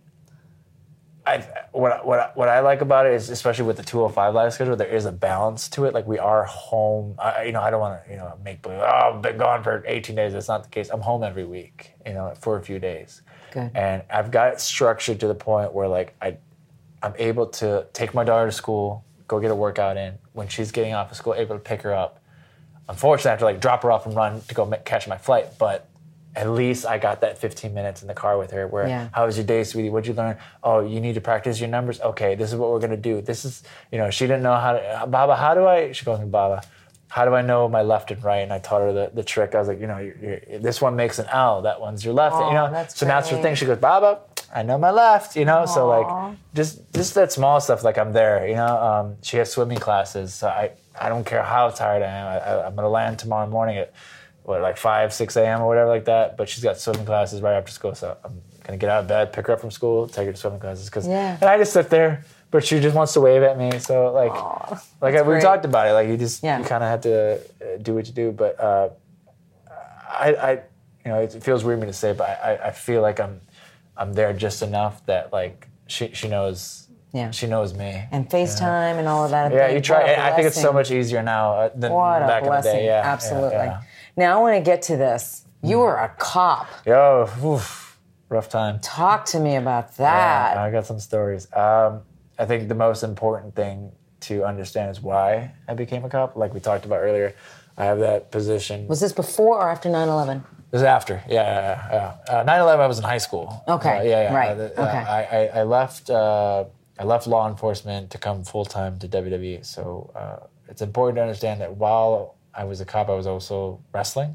I what what I- what I like about it is, especially with the two oh five live schedule, there is a balance to it. Like we are home. I, you know, I don't want to you know make believe. Oh, I've been gone for eighteen days. That's not the case. I'm home every week. You know, for a few days. Good. And I've got it structured to the point where like I, I'm able to take my daughter to school, go get a workout in. When she's getting off of school, able to pick her up. Unfortunately, I have to like drop her off and run to go ma- catch my flight, but. At least I got that fifteen minutes in the car with her where, Yeah. how was your day, sweetie? What'd you learn? Oh, you need to practice your numbers? Okay, this is what we're going to do. This is, you know, she didn't know how to, Baba, how do I, she goes, Baba, how do I know my left and right? And I taught her the, the trick. I was like, you know, you're, you're, this one makes an L, that one's your left. Aw, you know, that's so that's her great. thing. She goes, Baba, I know my left, you know? So Aw. like, just just that small stuff, like I'm there, you know? Um, she has swimming classes, so I, I don't care how tired I am. I, I, I'm going to land tomorrow morning at, what, like five, six a.m. or whatever like that. But she's got swimming classes right after school, so I'm gonna get out of bed, pick her up from school, take her to swimming classes. Cause, Yeah. And I just sit there, but she just wants to wave at me. So like, Aw, like that's we great. talked about it. Like you just Yeah. you kind of have to uh, do what you do. But uh, I, I, you know, it feels weird for me to say, but I, I feel like I'm, I'm there just enough that like she, she knows. Yeah. She knows me. And FaceTime and all of that. Yeah, thing. you try. What a I think it's so blessing. much easier now uh, than What a back blessing. in the day. Yeah, Absolutely. Yeah, yeah. Now I want to get to this. You were a cop. Yo, oof, rough time. Talk to me about Yeah, that. I got some stories. Um, I think the most important thing to understand is why I became a cop. Like we talked about earlier, I have that position. Was this before or after nine eleven? This is after. Yeah, yeah, yeah. Uh, nine eleven, I was in high school. Okay, Uh, yeah, yeah. right, Uh, the- okay. uh, I, I, I left. Uh, I left law enforcement to come full time to W W E. So uh, it's important to understand that while I was a cop, I was also wrestling,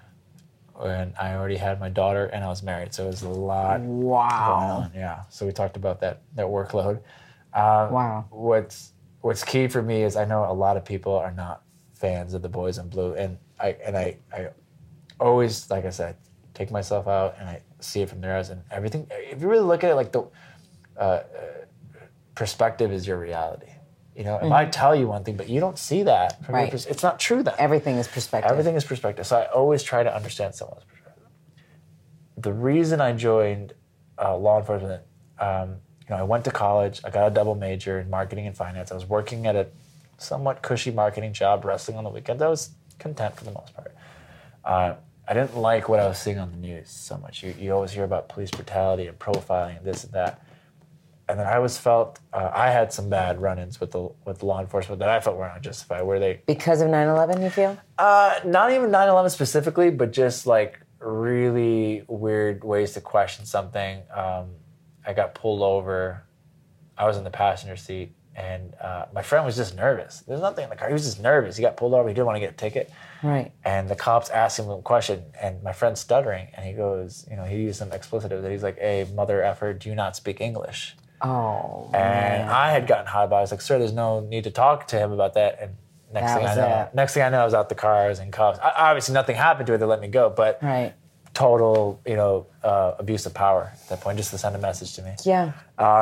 and I already had my daughter, and I was married. So it was a lot Wow. going on. Yeah. So we talked about that that workload. Uh, Wow. What's What's key for me is I know a lot of people are not fans of the Boys in Blue, and I and I I always, like I said, take myself out and I see it from their eyes, and everything. If you really look at it, like the uh, perspective is your reality. You know, if Mm-hmm. I tell you one thing, but you don't see that from Right. your pers- it's not true then. Everything is perspective. Everything is perspective. So I always try to understand someone's perspective. The reason I joined uh, law enforcement, um, you know, I went to college. I got a double major in marketing and finance. I was working at a somewhat cushy marketing job, wrestling on the weekends. I was content for the most part. Uh, I didn't like what I was seeing on the news so much. You, you always hear about police brutality and profiling and this and that. And then I always felt uh, I had some bad run-ins with the with law enforcement that I felt were unjustified, where they Because of nine eleven, you feel? uh, not even nine eleven specifically, but just like really weird ways to question something. Um, I got pulled over. I was in the passenger seat, and uh, my friend was just nervous. There's nothing in the car. He was just nervous. He got pulled over. He didn't want to get a ticket. Right. And the cops asked him a question, and my friend's stuttering, and he goes, you know, he used some expletives. He's like, "Hey, mother effer, do you not speak English?" Oh, And man. I had gotten hot about it. I was like, "Sir, there's no need to talk to him about that." And next That thing I was know, it. next thing I know, I was out the car. I was in cuffs. I, obviously, nothing happened to it. They let me go, but Right. total, you know, uh, abuse of power at that point, just to send a message to me. Yeah.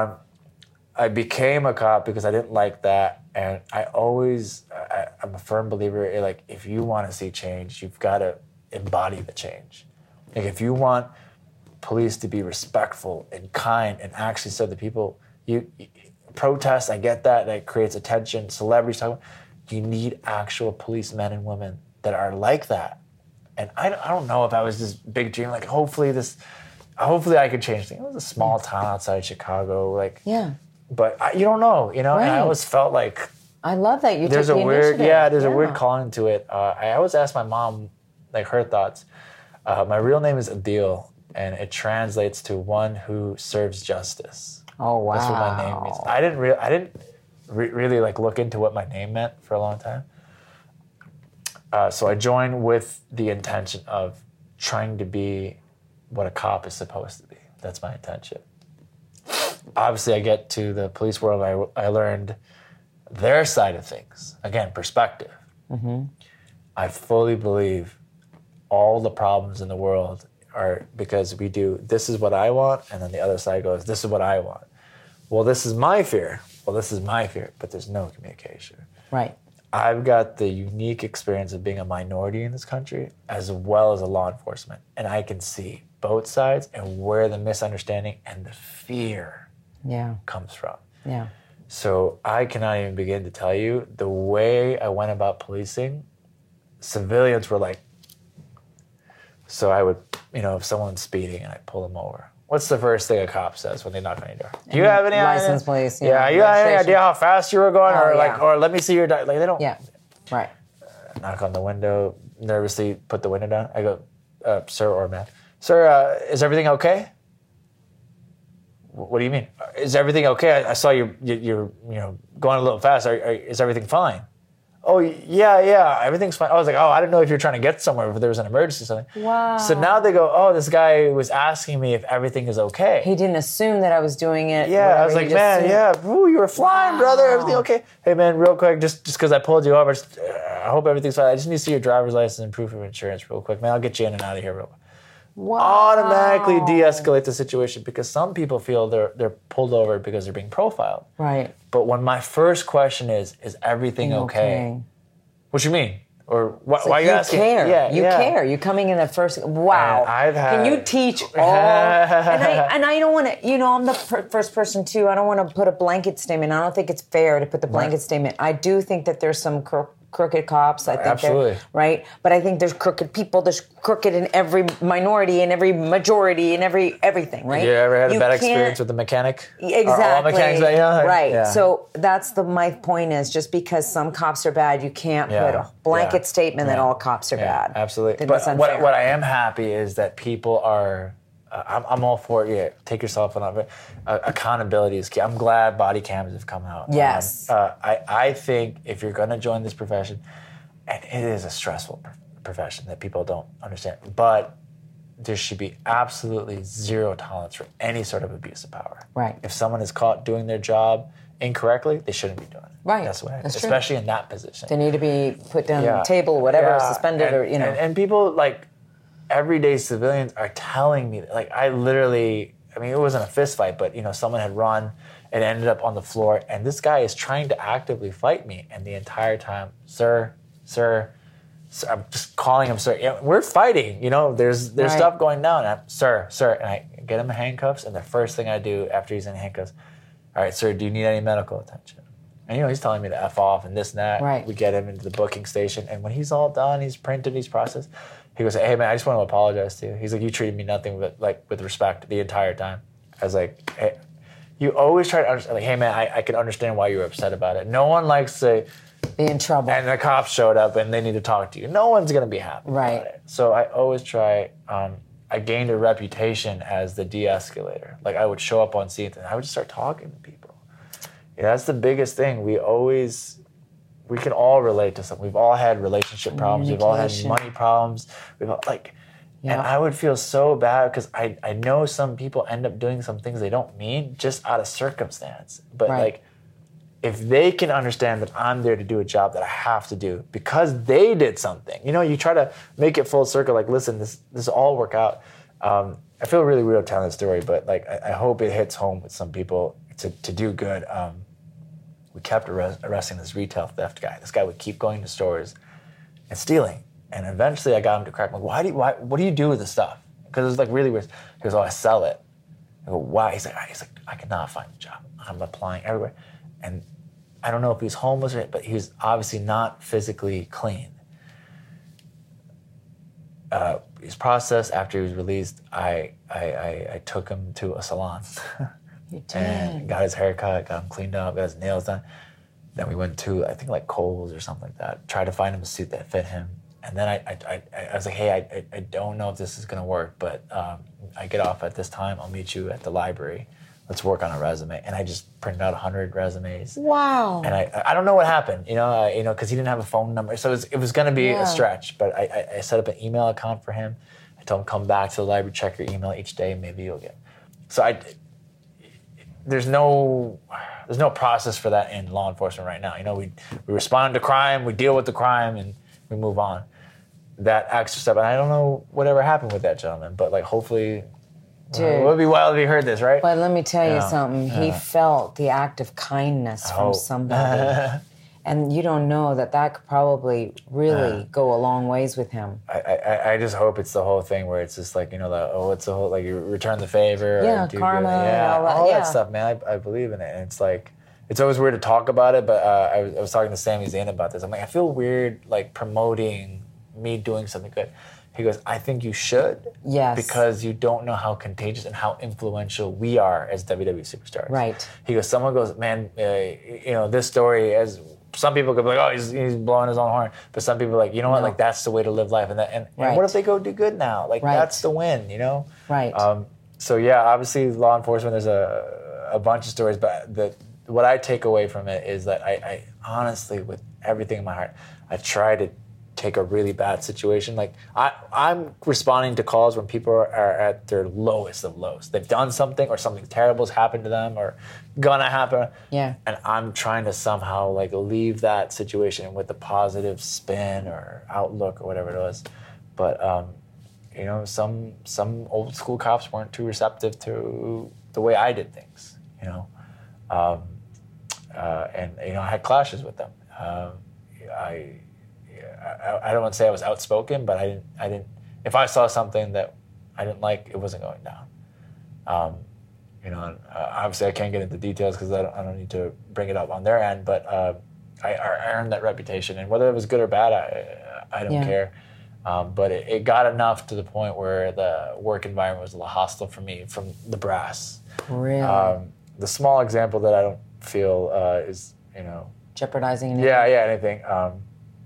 I became a cop because I didn't like that, and I always, I, I'm a firm believer. In, like, if you want to see change, you've got to embody the change. Like, if you want police to be respectful and kind and actually serve the people, you, you protest. I get that. That creates attention. Celebrities talking. You need actual policemen and women that are like that. And I, I don't know if I was this big dream. Like, hopefully this, hopefully I could change things. It was a small town outside Chicago. Like, Yeah. but I, you don't know, you know. And I Right. always felt like I love that you there's took a the weird, initiative. yeah, there's a weird calling to it. Uh, I always ask my mom, like her thoughts. Uh, my real name is Adil, and it translates to one who serves justice. Oh, wow. That's what my name means. I didn't, re- I didn't re- really like look into what my name meant for a long time. Uh, so I joined with the intention of trying to be what a cop is supposed to be. That's my intention. Obviously, I get to the police world, I, I learned their side of things. Again, perspective. Mm-hmm. I fully believe all the problems in the world are because we do, this is what I want, and then the other side goes, this is what I want. Well, this is my fear. Well, this is my fear, but there's no communication. Right. I've got the unique experience of being a minority in this country as well as a law enforcement, and I can see both sides and where the misunderstanding and the fear Yeah. comes from. Yeah. So I cannot even begin to tell you the way I went about policing. Civilians were like, so I would, you know, if someone's speeding and I pull them over, what's the first thing a cop says when they knock on your door? Do you have any License, idea? please. Yeah, you have any registration. idea how fast you were going, Oh, or like, yeah. or let me see your di-. Like they don't. Yeah. Right. Knock on the window, nervously put the window down. I go, uh, sir or ma'am, sir, uh, is everything okay? What do you mean? Is everything okay? I, I saw you, you, you're, you know, going a little fast. Are, are, is everything fine? Oh, yeah, yeah, everything's fine. I was like, oh, I didn't know if you're trying to get somewhere, if there was an emergency or something. Wow. So now they go, oh, this guy was asking me if everything is okay. He didn't assume that I was doing it. Yeah, I whatever, was he like, just man, assumed- yeah, ooh, you were flying, brother. Everything okay? Hey, man, real quick, just just because I pulled you over, just, uh, I hope everything's fine. I just need to see your driver's license and proof of insurance real quick. Man, I'll get you in and out of here real quick. Wow. Automatically de-escalate the situation because some people feel they're they're pulled over because they're being profiled. Right. But when my first question is, is everything okay? okay? What you mean? Or wh- So why are you, you asking? care. Yeah, you yeah. care. You're coming in the first. Wow. And I've had- Can you teach all? and I and I don't want to. You know, I'm the per- first person too. I don't want to put a blanket statement. I don't think it's fair to put the blanket Right. statement. I do think that there's some cro- crooked cops. I think Absolutely. they're- right. But I think there's crooked people. There's crooked in every minority, in every majority, in every everything. Right. You ever had a You bad can't- experience with the mechanic? Exactly. Are all mechanics that, yeah? Right. Yeah. So that's the my point is just because some cops are bad, you can't Yeah. put a blanket Yeah. statement that Yeah. all cops are Yeah, bad. absolutely. Then But that's what, unfair. what I am happy is that people are. Uh, I'm, I'm all for it. Yeah, take yourself on it. Uh, accountability is key. I'm glad body cams have come out. Yes. Um, uh, I I think if you're going to join this profession, and it is a stressful pr- profession that people don't understand, but there should be absolutely zero tolerance for any sort of abuse of power. Right. If someone is caught doing their job incorrectly, they shouldn't be doing it. Right. That's what I, That's true. especially in that position. They need to be put down Yeah. the table, whatever, Yeah. suspended, and, or you know. And, and people like everyday civilians are telling me, like I literally, I mean, it wasn't a fist fight, but you know, someone had run and ended up on the floor, and this guy is trying to actively fight me, and the entire time, sir, sir, sir I'm just calling him sir. You know, we're fighting, you know. There's there's Right. stuff going down. And I'm, sir, sir, and I get him in handcuffs, and the first thing I do after he's in handcuffs, all right, sir, do you need any medical attention? And you know, he's telling me to F off and this and that. Right. We get him into the booking station, and when he's all done, he's printed, he's processed. He goes, "Hey man, I just want to apologize to you." He's like, "You treated me nothing but like with respect the entire time." I was like, "Hey, you always try to understand." Like, "Hey man, I, I can understand why you were upset about it." No one likes to say, Be in trouble. and the cops showed up and they need to talk to you. No one's gonna be happy Right. about it. So I always try. Um, I gained a reputation as the de-escalator. Like I would show up on scenes and I would just start talking to people. Yeah, that's the biggest thing. We always, we can all relate to something. We've all had relationship problems. We've all had Communication. money problems. We've all, like, and Yeah. I would feel so bad because I, I know some people end up doing some things they don't mean just out of circumstance. But Right. like, if they can understand that I'm there to do a job that I have to do because they did something, you know, you try to make it full circle. Like, listen, this this will all work out. Um, I feel really weird telling the story, but like, I, I hope it hits home with some people to to do good. Um, we kept arrest, arresting this retail theft guy. This guy would keep going to stores and stealing, and eventually I got him to crack. I'm like, why do you, why? What do you do with this stuff? Because it was like really weird. He goes, oh, I sell it. I go, why? He's like, he's like, I cannot find a job. I'm applying everywhere. And I don't know if he was homeless or but he was obviously not physically clean. Uh, he was processed after he was released. I I, I, I took him to a salon You did. and got his hair cut, got him cleaned up, got his nails done. Then we went to, I think like Kohl's or something like that, tried to find him a suit that fit him. And then I I, I, I was like, hey, I, I, I don't know if this is gonna work, but um, I get off at this time, I'll meet you at the library. Let's work on a resume. And I just printed out one hundred resumes. Wow. And I I don't know what happened, you know, I, you know, because he didn't have a phone number. So it was, it was gonna be Yeah. a stretch, but I, I, I set up an email account for him. I told him, come back to the library, check your email each day, maybe you'll get. So I, there's no, there's no process for that in law enforcement right now. You know, we, we respond to crime, we deal with the crime, and we move on. That extra step, and I don't know whatever happened with that gentleman, but like hopefully, Dude. it would be wild if he heard this, right? But let me tell you Yeah. something. He felt the act of kindness from Oh. somebody. And you don't know that that could probably really go a long ways with him. I, I, I just hope it's the whole thing where it's just like, you know, the, oh, it's the whole, like, you return the favor. or Yeah, do karma good. and Yeah, all that, all yeah. that stuff, man. I, I believe in it. And it's like, it's always weird to talk about it, but uh, I, was, I was talking to Sami Zayn about this. I'm like, I feel weird, like, promoting me doing something good. He goes, I think you should. Yes. Because you don't know how contagious and how influential we are as W W E superstars. Right. He goes, someone goes, man, uh, you know, this story, as some people could be like, oh, he's, he's blowing his own horn. But some people are like, you know what, No. like, that's the way to live life. And, that, and, Right. and what if they go do good now? Like, Right. that's the win, you know? Right. Um, so, yeah, obviously, law enforcement, there's a, a bunch of stories, but the, what I take away from it is that I, I honestly, with everything in my heart, I try to take a really bad situation. Like I, I'm responding to calls when people are, are at their lowest of lows. They've done something or something terrible has happened to them or gonna happen. Yeah. And I'm trying to somehow like leave that situation with a positive spin or outlook or whatever it was. But um, you know, some some old school cops weren't too receptive to the way I did things. You know, um, uh, and you know I had clashes with them. Um, I. I, I don't want to say I was outspoken, but I didn't. I didn't. If I saw something that I didn't like, it wasn't going down. Um, you know, uh, obviously I can't get into details because I don't, I don't need to bring it up on their end. But uh, I, I earned that reputation, and whether it was good or bad, I I don't Yeah. care. Um, but it, it got enough to the point where the work environment was a little hostile for me from the brass. Really? Um, the small example that I don't feel uh, is, you know, Jeopardizing anything? yeah, yeah, anything. Um,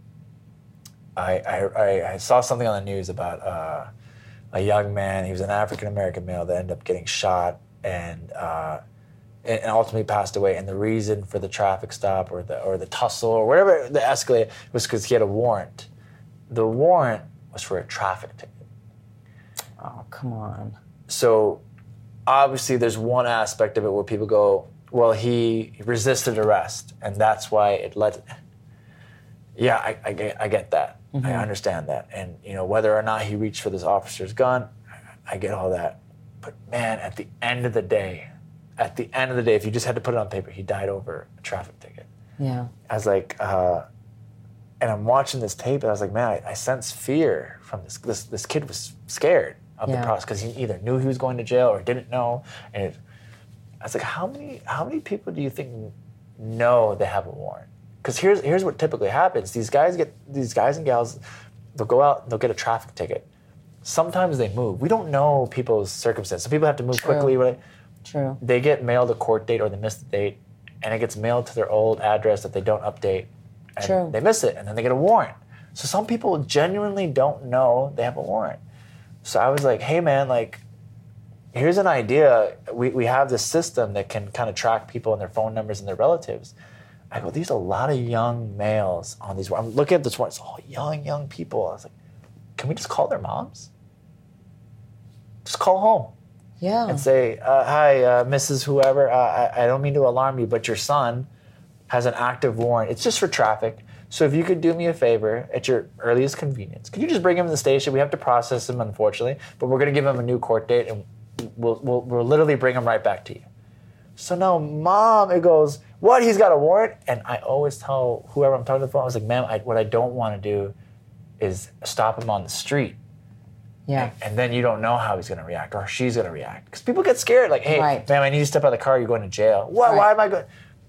I, I I saw something on the news about uh, a young man. He was an African American male that ended up getting shot and uh, and ultimately passed away. And the reason for the traffic stop or the or the tussle or whatever the escalate was because he had a warrant. The warrant was for a traffic ticket. Oh, come on. So obviously, there's one aspect of it where people go, "Well, he resisted arrest, and that's why it led." Yeah, I, I get I get that. Mm-hmm. I understand that. And, you know, whether or not he reached for this officer's gun, I get all that. But, man, at the end of the day, at the end of the day, if you just had to put it on paper, he died over a traffic ticket. Yeah. I was like, uh, and I'm watching this tape, and I was like, man, I, I sense fear from this. This this kid was scared of Yeah. the process because he either knew he was going to jail or didn't know. And it, I was like, how many how many people do you think know they have a warrant? Because here's here's what typically happens. These guys get these guys and gals, they'll go out and they'll get a traffic ticket. Sometimes they move. We don't know people's circumstances. Some people have to move True. quickly. Right? True. They get mailed a court date or they miss the date, and it gets mailed to their old address that they don't update, and True. they miss it, and then they get a warrant. So some people genuinely don't know they have a warrant. So I was like, hey man, like, here's an idea. We we have this system that can kind of track people and their phone numbers and their relatives. I go, these are a lot of young males on these. I'm looking at this one. It's all young, young people. I was like, can we just call their moms? Just call home Yeah. and say, uh, hi, uh, Missus Whoever. Uh, I, I don't mean to alarm you, but your son has an active warrant. It's just for traffic. So if you could do me a favor at your earliest convenience, could you just bring him to the station? We have to process him, unfortunately, but we're going to give him a new court date, and we'll, we'll, we'll literally bring him right back to you. So now, Mom, it goes, what? He's got a warrant? And I always tell whoever I'm talking to the phone, I was like, ma'am, I, what I don't want to do is stop him on the street. Yeah. And then you don't know how he's going to react or she's going to react. Because people get scared. Like, hey, Right. ma'am, I need you to step out of the car. You're going to jail. Why, Right. why am I going?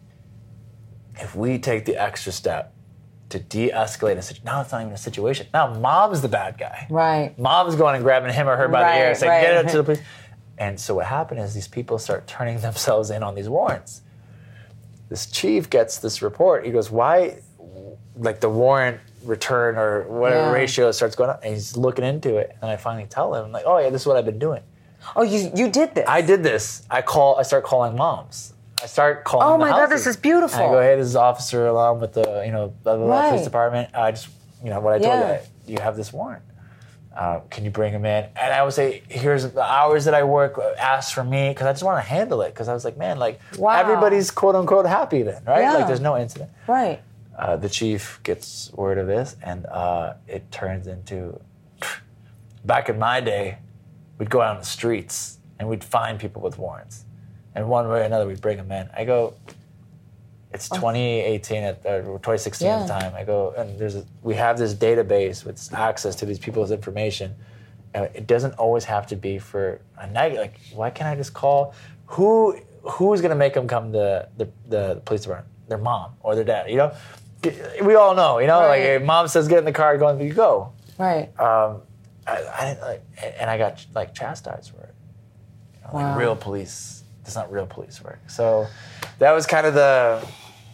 If we take the extra step to de-escalate a situation, now it's not even a situation. Now Mom's the bad guy. Right. Mom's going and grabbing him or her by Right, the ear and saying, right. get it to the police. And so what happened is these people start turning themselves in on these warrants. This chief gets this report. He goes, why, like the warrant return or whatever Yeah. ratio starts going up, and he's looking into it. And I finally tell him, I'm like, oh yeah, this is what I've been doing. Oh, you you did this. I did this. I call. I start calling moms. I start calling. Oh the my God, houses. this is beautiful. And I go, hey, this is Officer Alam with the you know blah, blah, blah, Right. police department. I just you know what I told Yeah. you. You have this warrant. Uh, can you bring him in? And I would say, here's the hours that I work. Ask for me because I just want to handle it. Because I was like, man, like Wow. everybody's quote unquote happy then, right? Yeah. Like there's no incident. Right. Uh, the chief gets word of this, and uh, it turns into. Back in my day, we'd go out on the streets and we'd find people with warrants, and one way or another we'd bring them in. I go, it's twenty eighteen at or twenty sixteen at the Yeah. time. I go, and there's a, we have this database with access to these people's information. Uh, it doesn't always have to be for a negative. Like, why can't I just call who who's gonna make them come to the the police department? Their mom or their dad. You know, we all know. You know, Right. like if mom says get in the car, go, you go. Right. Um, I, I didn't like, and I got like chastised for it. You know, Wow. Like real police, it's not real police work. So that was kind of the.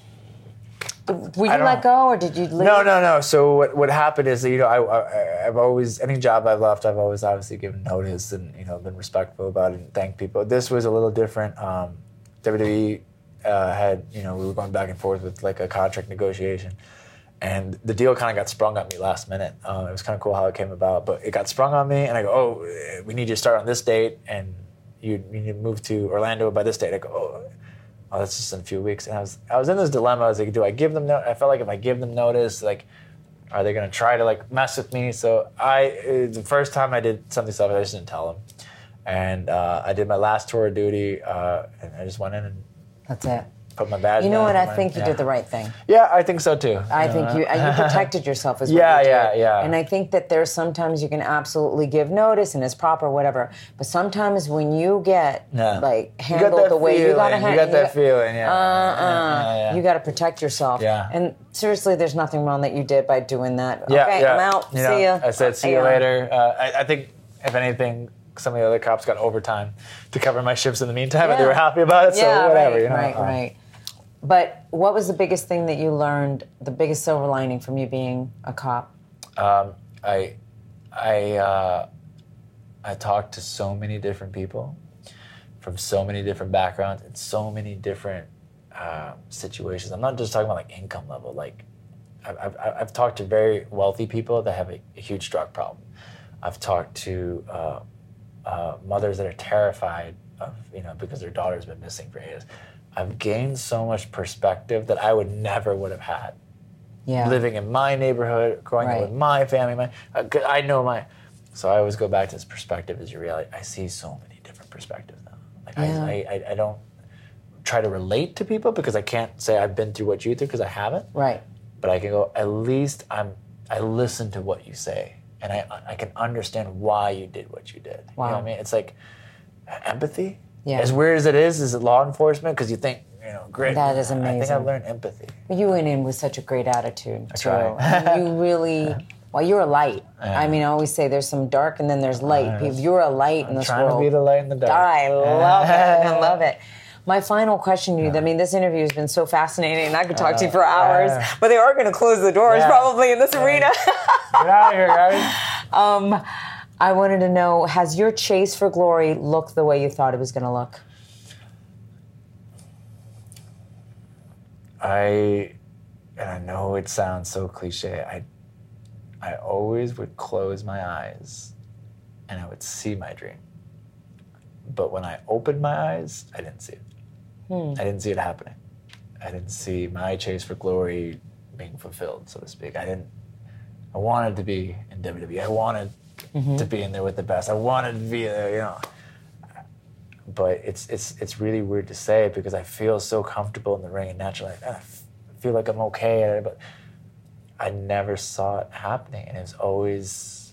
Were you I don't let know. go or did you leave? No, no, no. So what what happened is that, you know I, I I've always any job I've left I've always obviously given notice and you know been respectful about it and thanked people. This was a little different. Um, W W E uh, had you know we were going back and forth with like a contract negotiation, And the deal kind of got sprung on me last minute. Um, it was kind of cool how it came about, but it got sprung on me, and I go, oh, we need you to start on this date, and you, you need to move to Orlando by this date. I go, oh, oh, that's just in a few weeks. And I was I was in this dilemma. I was like, do I give them no- I felt like if I give them notice, like, are they going to try to like mess with me? So I, the first time I did something selfish, I just didn't tell them. And uh, I did my last tour of duty, uh, and I just went in and That's it. put my badge. You know down, what? I my- think you yeah. did the right thing. Yeah, I think so too. I You think know? you uh, you protected yourself as Yeah, well. yeah, yeah. And I think that there's sometimes you can absolutely give notice and it's proper, whatever. But sometimes when you get Yeah. like You got handled that the way you gotta feeling, handle, you got that feeling, yeah. Uh, uh, Yeah, yeah. you got to protect yourself. Yeah. And seriously, there's nothing wrong that you did by doing that. Yeah, okay, yeah. I'm out. You See know, ya. I said, see you Yeah. later. Uh, I, I think, if anything, some of the other cops got overtime to cover my shifts in the meantime, and they Yeah. were happy about it, so Yeah, whatever. right, you know? right, Um, right. But what was the biggest thing that you learned, the biggest silver lining from you being a cop? Um, I, I, uh, I talked to so many different people from so many different backgrounds and so many different um, situations. I'm not just talking about like income level. Like, I've, I've, I've talked to very wealthy people that have a, a huge drug problem. I've talked to uh, uh, mothers that are terrified of, you know, because their daughter's been missing for years. I've gained so much perspective that I would never would have had. Yeah. Living in my neighborhood, growing Right. up with my family, my uh, I know my. So I always go back to this perspective as you realize I see so many different perspectives now. Like Yeah. I, I, I don't try to relate to people because I can't say I've been through what you through because I haven't. Right. But I can go, at least I'm. I listen to what you say, and I I can understand why you did what you did. Wow. You know what I mean? It's like empathy. Yeah. As weird as it is, is it law enforcement? Because you think, you know, great. That is I think amazing. I've learned empathy. You went in with such a great attitude, too. try. I mean, you really, well, you're a light. Yeah. I mean, I always say there's some dark and then there's light. Yes. You're a light in this Trying world. to be the light in the dark. I love it. I love it. My final question to you, I mean, this interview has been so fascinating, and I could talk to you for hours, yeah. but they are going to close the doors Yeah. probably in this arena. Get out of here, guys. um, I wanted to know, has your chase for glory looked the way you thought it was going to look? I, and I know it sounds so cliche, I, I always would close my eyes and I would see my dream. But when I opened my eyes, I didn't see it. Hmm. I didn't see it happening. I didn't see my chase for glory being fulfilled, so to speak. I didn't, I wanted to be in W W E. I wanted Mm-hmm. to be in there with the best. I wanted to be there, you know. But it's it's it's really weird to say it because I feel so comfortable in the ring and naturally, I f- feel like I'm okay at it, but I never saw it happening, and it was always,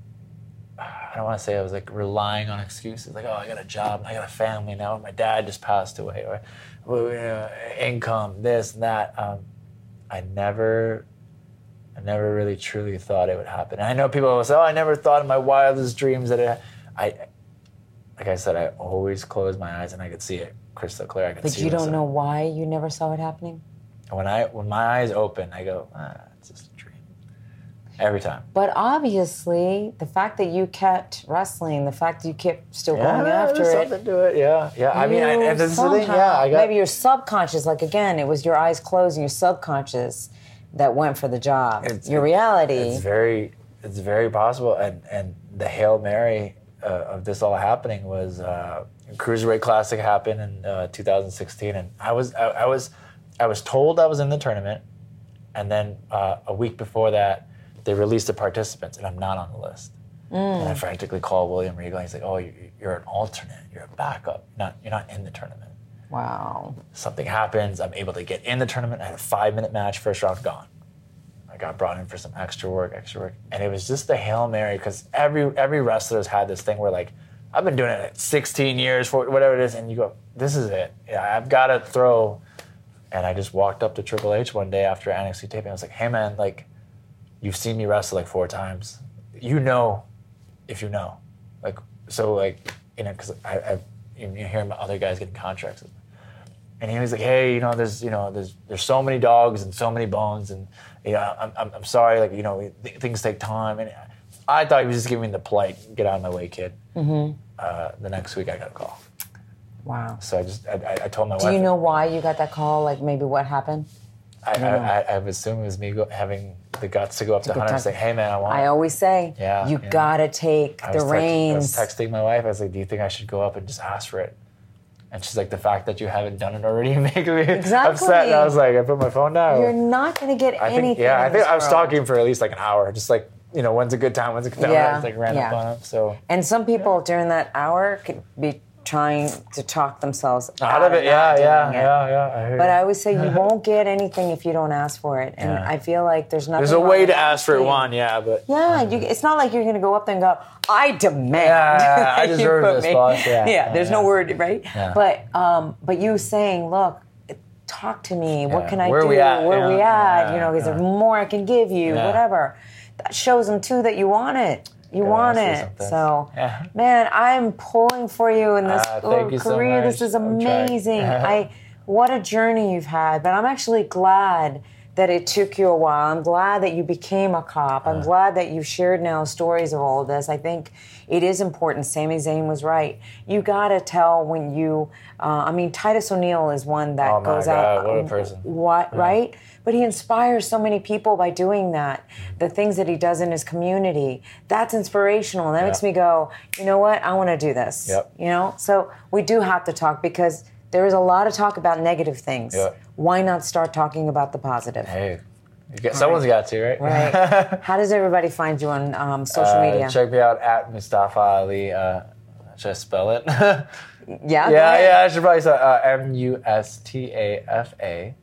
I don't want to say I was like relying on excuses, like, oh, I got a job, I got a family now, my dad just passed away, or well, you know, income, this and that. Um, I never, I never really truly thought it would happen. And I know people will say, oh, I never thought in my wildest dreams that it, I, like I said, I always closed my eyes and I could see it crystal clear. I could But see you don't myself. know why you never saw it happening? When I when my eyes open, I go, ah, it's just a dream. Every time. But obviously, the fact that you kept wrestling, the fact that you kept still going yeah, after there's it. something to it. Yeah, yeah. I mean, I, you and this is the thing. somehow- Yeah, I got. maybe your subconscious, like again, it was your eyes closed and your subconscious that went for the job. It's- your reality. It's very, it's very possible. And and the Hail Mary uh, of this all happening was uh, Cruiserweight Classic happened in uh, two thousand sixteen, and I was I, I was I was told I was in the tournament, and then uh, a week before that, they released the participants, and I'm not on the list. And I frantically called William Regal. And he's like, "Oh, you- you're an alternate. You're a backup. Not you're not in the tournament." Wow. Something happens, I'm able to get in the tournament. I had a five-minute match, first round gone. I got brought in for some extra work, extra work. And it was just the Hail Mary, because every every wrestler's had this thing where, like, I've been doing it like sixteen years, for whatever it is, and you go, this is it. Yeah, I've got to throw. And I just walked up to Triple H one day after N X T taping. I was like, hey, man, like, you've seen me wrestle like four times. You know if you know. Like, so, like, you know, because I, I, you hear about other guys getting contracts. And he was like, hey, you know, there's, you know, there's, there's so many dogs and so many bones, and you know, I'm, I'm, I'm sorry, like, you know, th- things take time. And I thought he was just giving me the polite, get out of my way, kid. Mm-hmm. Uh, the next week, I got a call. Wow. So I just, I, I I told my Do wife. you know why you got that call? Like maybe what happened? I, I, I, I would assume it was me go, having the guts to go up to Hunter and say, hey, man, I want I always say, yeah, you yeah. gotta take I the was reins. Text, I was texting my wife. I was like, do you think I should go up and just ask for it? And she's like, the fact that you haven't done it already makes me Exactly. upset. And I was like, I put my phone down. You're not gonna get I think, anything. Yeah, I in think this I was world. talking for at least like an hour. Just like, you know, when's a good time, when's a good time. Yeah, I was like ran yeah. up on him. So. And some people during that hour could be trying to talk themselves Out out of it, yeah, not yeah, doing it. yeah, yeah. I hear But you. I always say you won't get anything if you don't ask for it. And Yeah. I feel like there's nothing. There's a wrong way with to ask for it, asking. one, yeah, but. Yeah, you, it's not like you're going to go up there and go, I demand. Yeah, I that you deserve put this, me-" boss. Yeah, Yeah, yeah, there's yeah. no word, right? Yeah. But um, but you saying, look, talk to me. What Yeah. can I Where do? we at? Where Yeah, we at? yeah, you know, is yeah. there more I can give you? Yeah. Whatever. That shows them too that you want it. You Yeah, want I see it. something. So, Yeah. man, I'm pulling for you in this Ah, thank little you so career. much. This is I'll try. amazing. I what a journey you've had. But I'm actually glad that it took you a while. I'm glad that you became a cop. I'm glad that you've shared now stories of all of this. I think it is important. Sami Zayn was right. You gotta tell when you. Uh, I mean, Titus O'Neil is one that Oh my goes God, out. what a person. What right? But he inspires so many people by doing that. The things that he does in his community, that's inspirational. And that Yeah. makes me go, you know what? I want to do this. Yep. You know? So we do have to talk because there is a lot of talk about negative things. Yep. Why not start talking about the positive? Hey, you get, someone's got to, right? Right. How does everybody find you on um, social Uh, media? check me out at Mustafa Ali. Uh, should I spell it? yeah, go yeah, ahead. yeah, I should probably say uh, M U S T A F A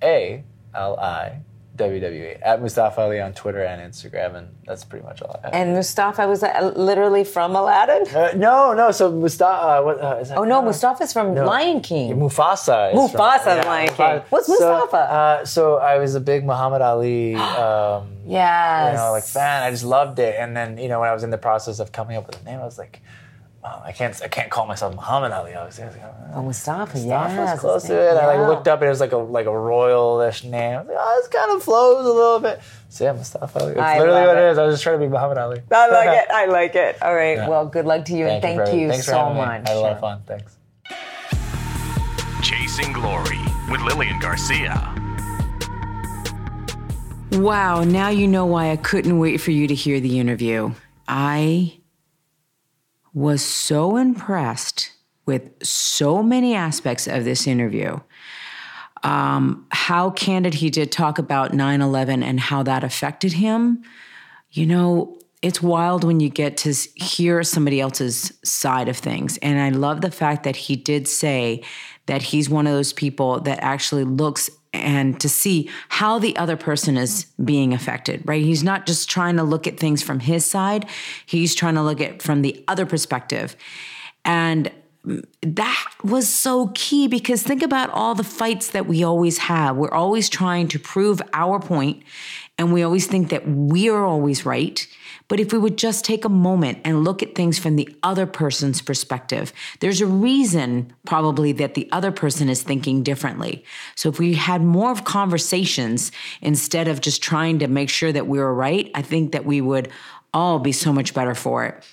A L I W W E. At Mustafa Ali on Twitter and Instagram, and that's pretty much all I have. And Mustafa was uh, literally from Aladdin? Uh, no, no, so Mustafa, uh, what uh, is that? Oh, no, uh, Mustafa's from no. Lion King. Mufasa. is Mufasa's from- Lion Mufasa. King. What's So, Mustafa? Uh, so I was a big Muhammad Ali um, Yes. you know, like fan. I just loved it. And then, you know, when I was in the process of coming up with a name, I was like, oh, I can't, I can't call myself Muhammad Ali. I was, I was like, oh, Oh, Mustafa, Mustafa yes. was close his to name. it. I like Yeah. looked up and it was like a like a royal-ish name. I was like, oh, this kind of flows a little bit. So yeah, Mustafa Ali. It's I literally love what it it. is. I was just trying to be Muhammad Ali. I like it. I like it. All right. Yeah. Well, good luck to you, and Thank thank for you, having- thanks for so having me. much. I had a lot of fun. Thanks. Chasing Glory with Lillian Garcia. Wow, now you know why I couldn't wait for you to hear the interview. I was so impressed with so many aspects of this interview. Um, how candid he did talk about nine eleven and how that affected him. You know, it's wild when you get to hear somebody else's side of things. And I love the fact that he did say that he's one of those people that actually looks and to see how the other person is being affected, right? He's not just trying to look at things from his side. He's trying to look at from the other perspective. And that was so key because think about all the fights that we always have. We're always trying to prove our point, and we always think that we are always right. But if we would just take a moment and look at things from the other person's perspective, there's a reason probably that the other person is thinking differently. So if we had more of conversations instead of just trying to make sure that we were right, I think that we would all be so much better for it.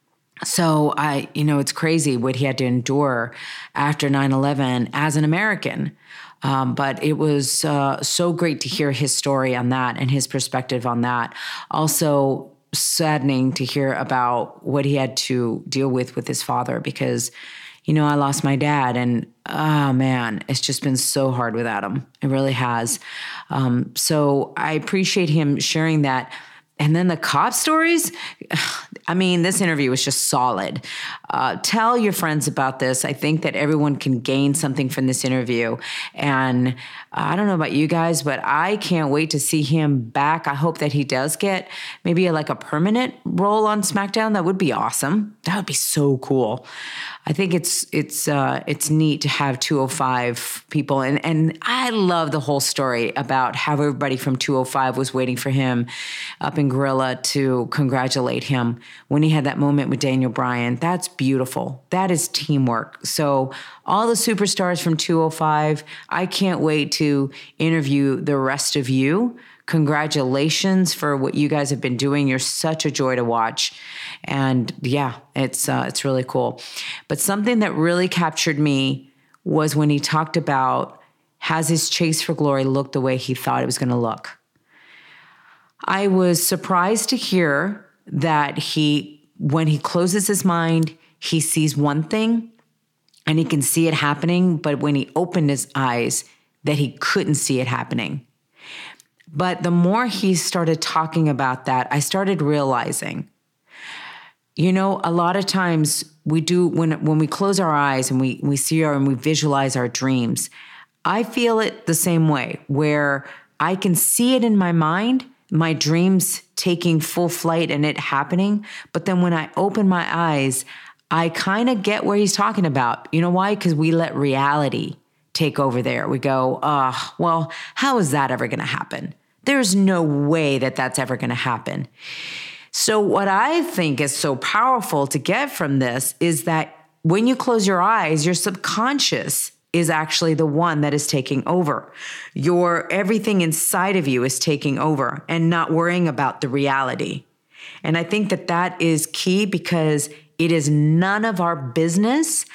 So I, you know, it's crazy what he had to endure after nine eleven as an American. Um, but it was uh, so great to hear his story on that and his perspective on that. Also saddening to hear about what he had to deal with with his father because, you know, I lost my dad and, oh man, it's just been so hard without him. It really has. Um, so I appreciate him sharing that. And then the cop stories, I mean, this interview was just solid. Uh, tell your friends about this. I think that everyone can gain something from this interview. And I don't know about you guys, but I can't wait to see him back. I hope that he does get maybe a, like a permanent role on SmackDown. That would be awesome. That would be so cool. I think it's it's uh, it's neat to have two oh five people. And, and I love the whole story about how everybody from two oh five was waiting for him up in Gorilla to congratulate him when he had that moment with Daniel Bryan. That's beautiful. That is teamwork. So all the superstars from two oh five, I can't wait to interview the rest of you. Congratulations for what you guys have been doing. You're such a joy to watch. And yeah, it's uh, it's really cool. But something that really captured me was when he talked about has his chase for glory look the way he thought it was going to look? I was surprised to hear that he, when he closes his mind, he sees one thing and he can see it happening, but when he opened his eyes, that he couldn't see it happening. But the more he started talking about that, I started realizing, you know, a lot of times we do, when when we close our eyes and we, we see our, and we visualize our dreams, I feel it the same way, where I can see it in my mind, my dreams taking full flight and it happening. But then when I open my eyes, I kind of get where he's talking about. You know why? Because we let reality take over there. We go, oh, well, how is that ever going to happen? There's no way that that's ever going to happen. So what I think is so powerful to get from this is that when you close your eyes, your subconscious is actually the one that is taking over. Your everything inside of you is taking over and not worrying about the reality. And I think that that is key, because it is none of our business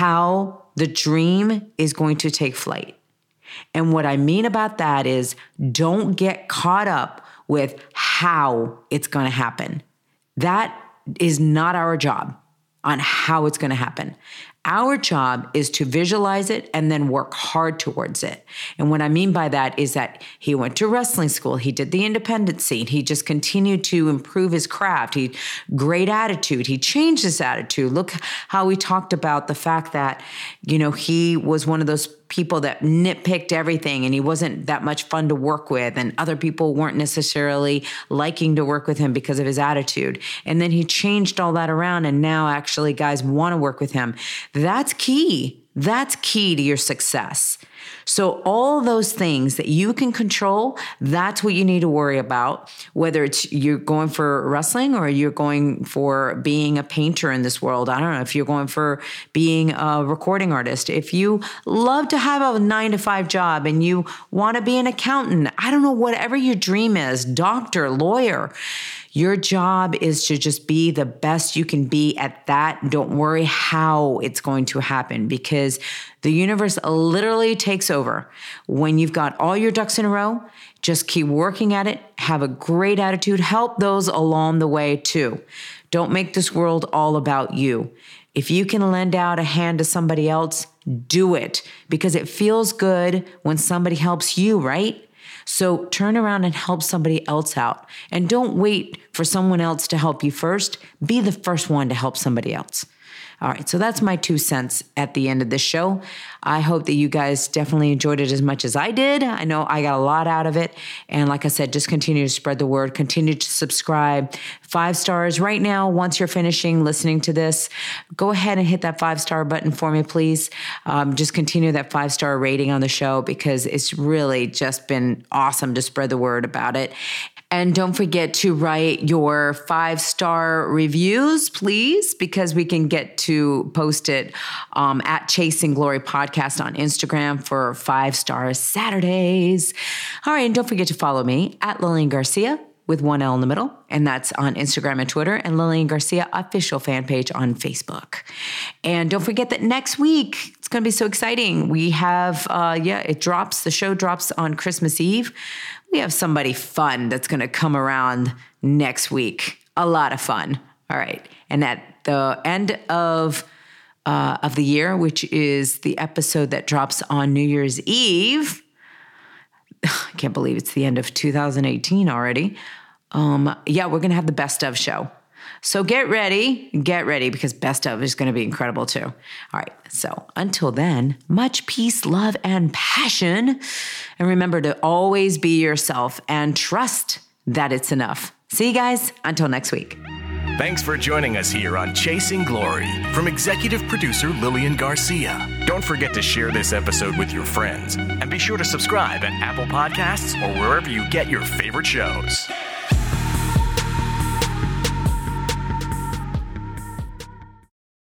how the dream is going to take flight. And what I mean about that is, don't get caught up with how it's going to happen. That is not our job on how it's going to happen. Our job is to visualize it and then work hard towards it. And what I mean by that is that he went to wrestling school. He did the independent scene. He just continued to improve his craft. He great attitude. He changed his attitude. Look how he talked about the fact that, you know, he was one of those people that nitpicked everything and he wasn't that much fun to work with, and other people weren't necessarily liking to work with him because of his attitude. And then he changed all that around, and now actually guys want to work with him. That's key. That's key to your success. So all those things that you can control, that's what you need to worry about, whether it's you're going for wrestling or you're going for being a painter in this world. I don't know, if you're going for being a recording artist, if you love to have a nine to five job and you want to be an accountant, I don't know, whatever your dream is, doctor, lawyer, your job is to just be the best you can be at that. Don't worry how it's going to happen, because the universe literally takes over. When you've got all your ducks in a row, just keep working at it. Have a great attitude. Help those along the way too. Don't make this world all about you. If you can lend out a hand to somebody else, do it, because it feels good when somebody helps you, right? So turn around and help somebody else out. And don't wait for someone else to help you first. Be the first one to help somebody else. All right, so that's my two cents at the end of this show. I hope that you guys definitely enjoyed it as much as I did. I know I got a lot out of it. And like I said, just continue to spread the word. Continue to subscribe. Five stars right now. Once you're finishing listening to this, go ahead and hit that five-star button for me, please. Um, just continue that five-star rating on the show, because it's really just been awesome to spread the word about it. And don't forget to write your five-star reviews, please, because we can get to post it um, at Chasing Glory Podcast on Instagram for five-star Saturdays. All right, and don't forget to follow me at Lillian Garcia with one L in the middle, and that's on Instagram and Twitter, and Lillian Garcia official fan page on Facebook. And don't forget that next week, it's going to be so exciting. We have, uh, yeah, it drops, the show drops on Christmas Eve. We have somebody fun that's going to come around next week. A lot of fun. All right. And at the end of uh, of the year, which is the episode that drops on New Year's Eve, I can't believe it's the end of two thousand eighteen already. Um, yeah, we're going to have the best of show. So get ready, get ready, because best of is going to be incredible too. All right. So until then, much peace, love, and passion. And remember to always be yourself and trust that it's enough. See you guys until next week. Thanks for joining us here on Chasing Glory from executive producer Lillian Garcia. Don't forget to share this episode with your friends, and be sure to subscribe at Apple Podcasts or wherever you get your favorite shows.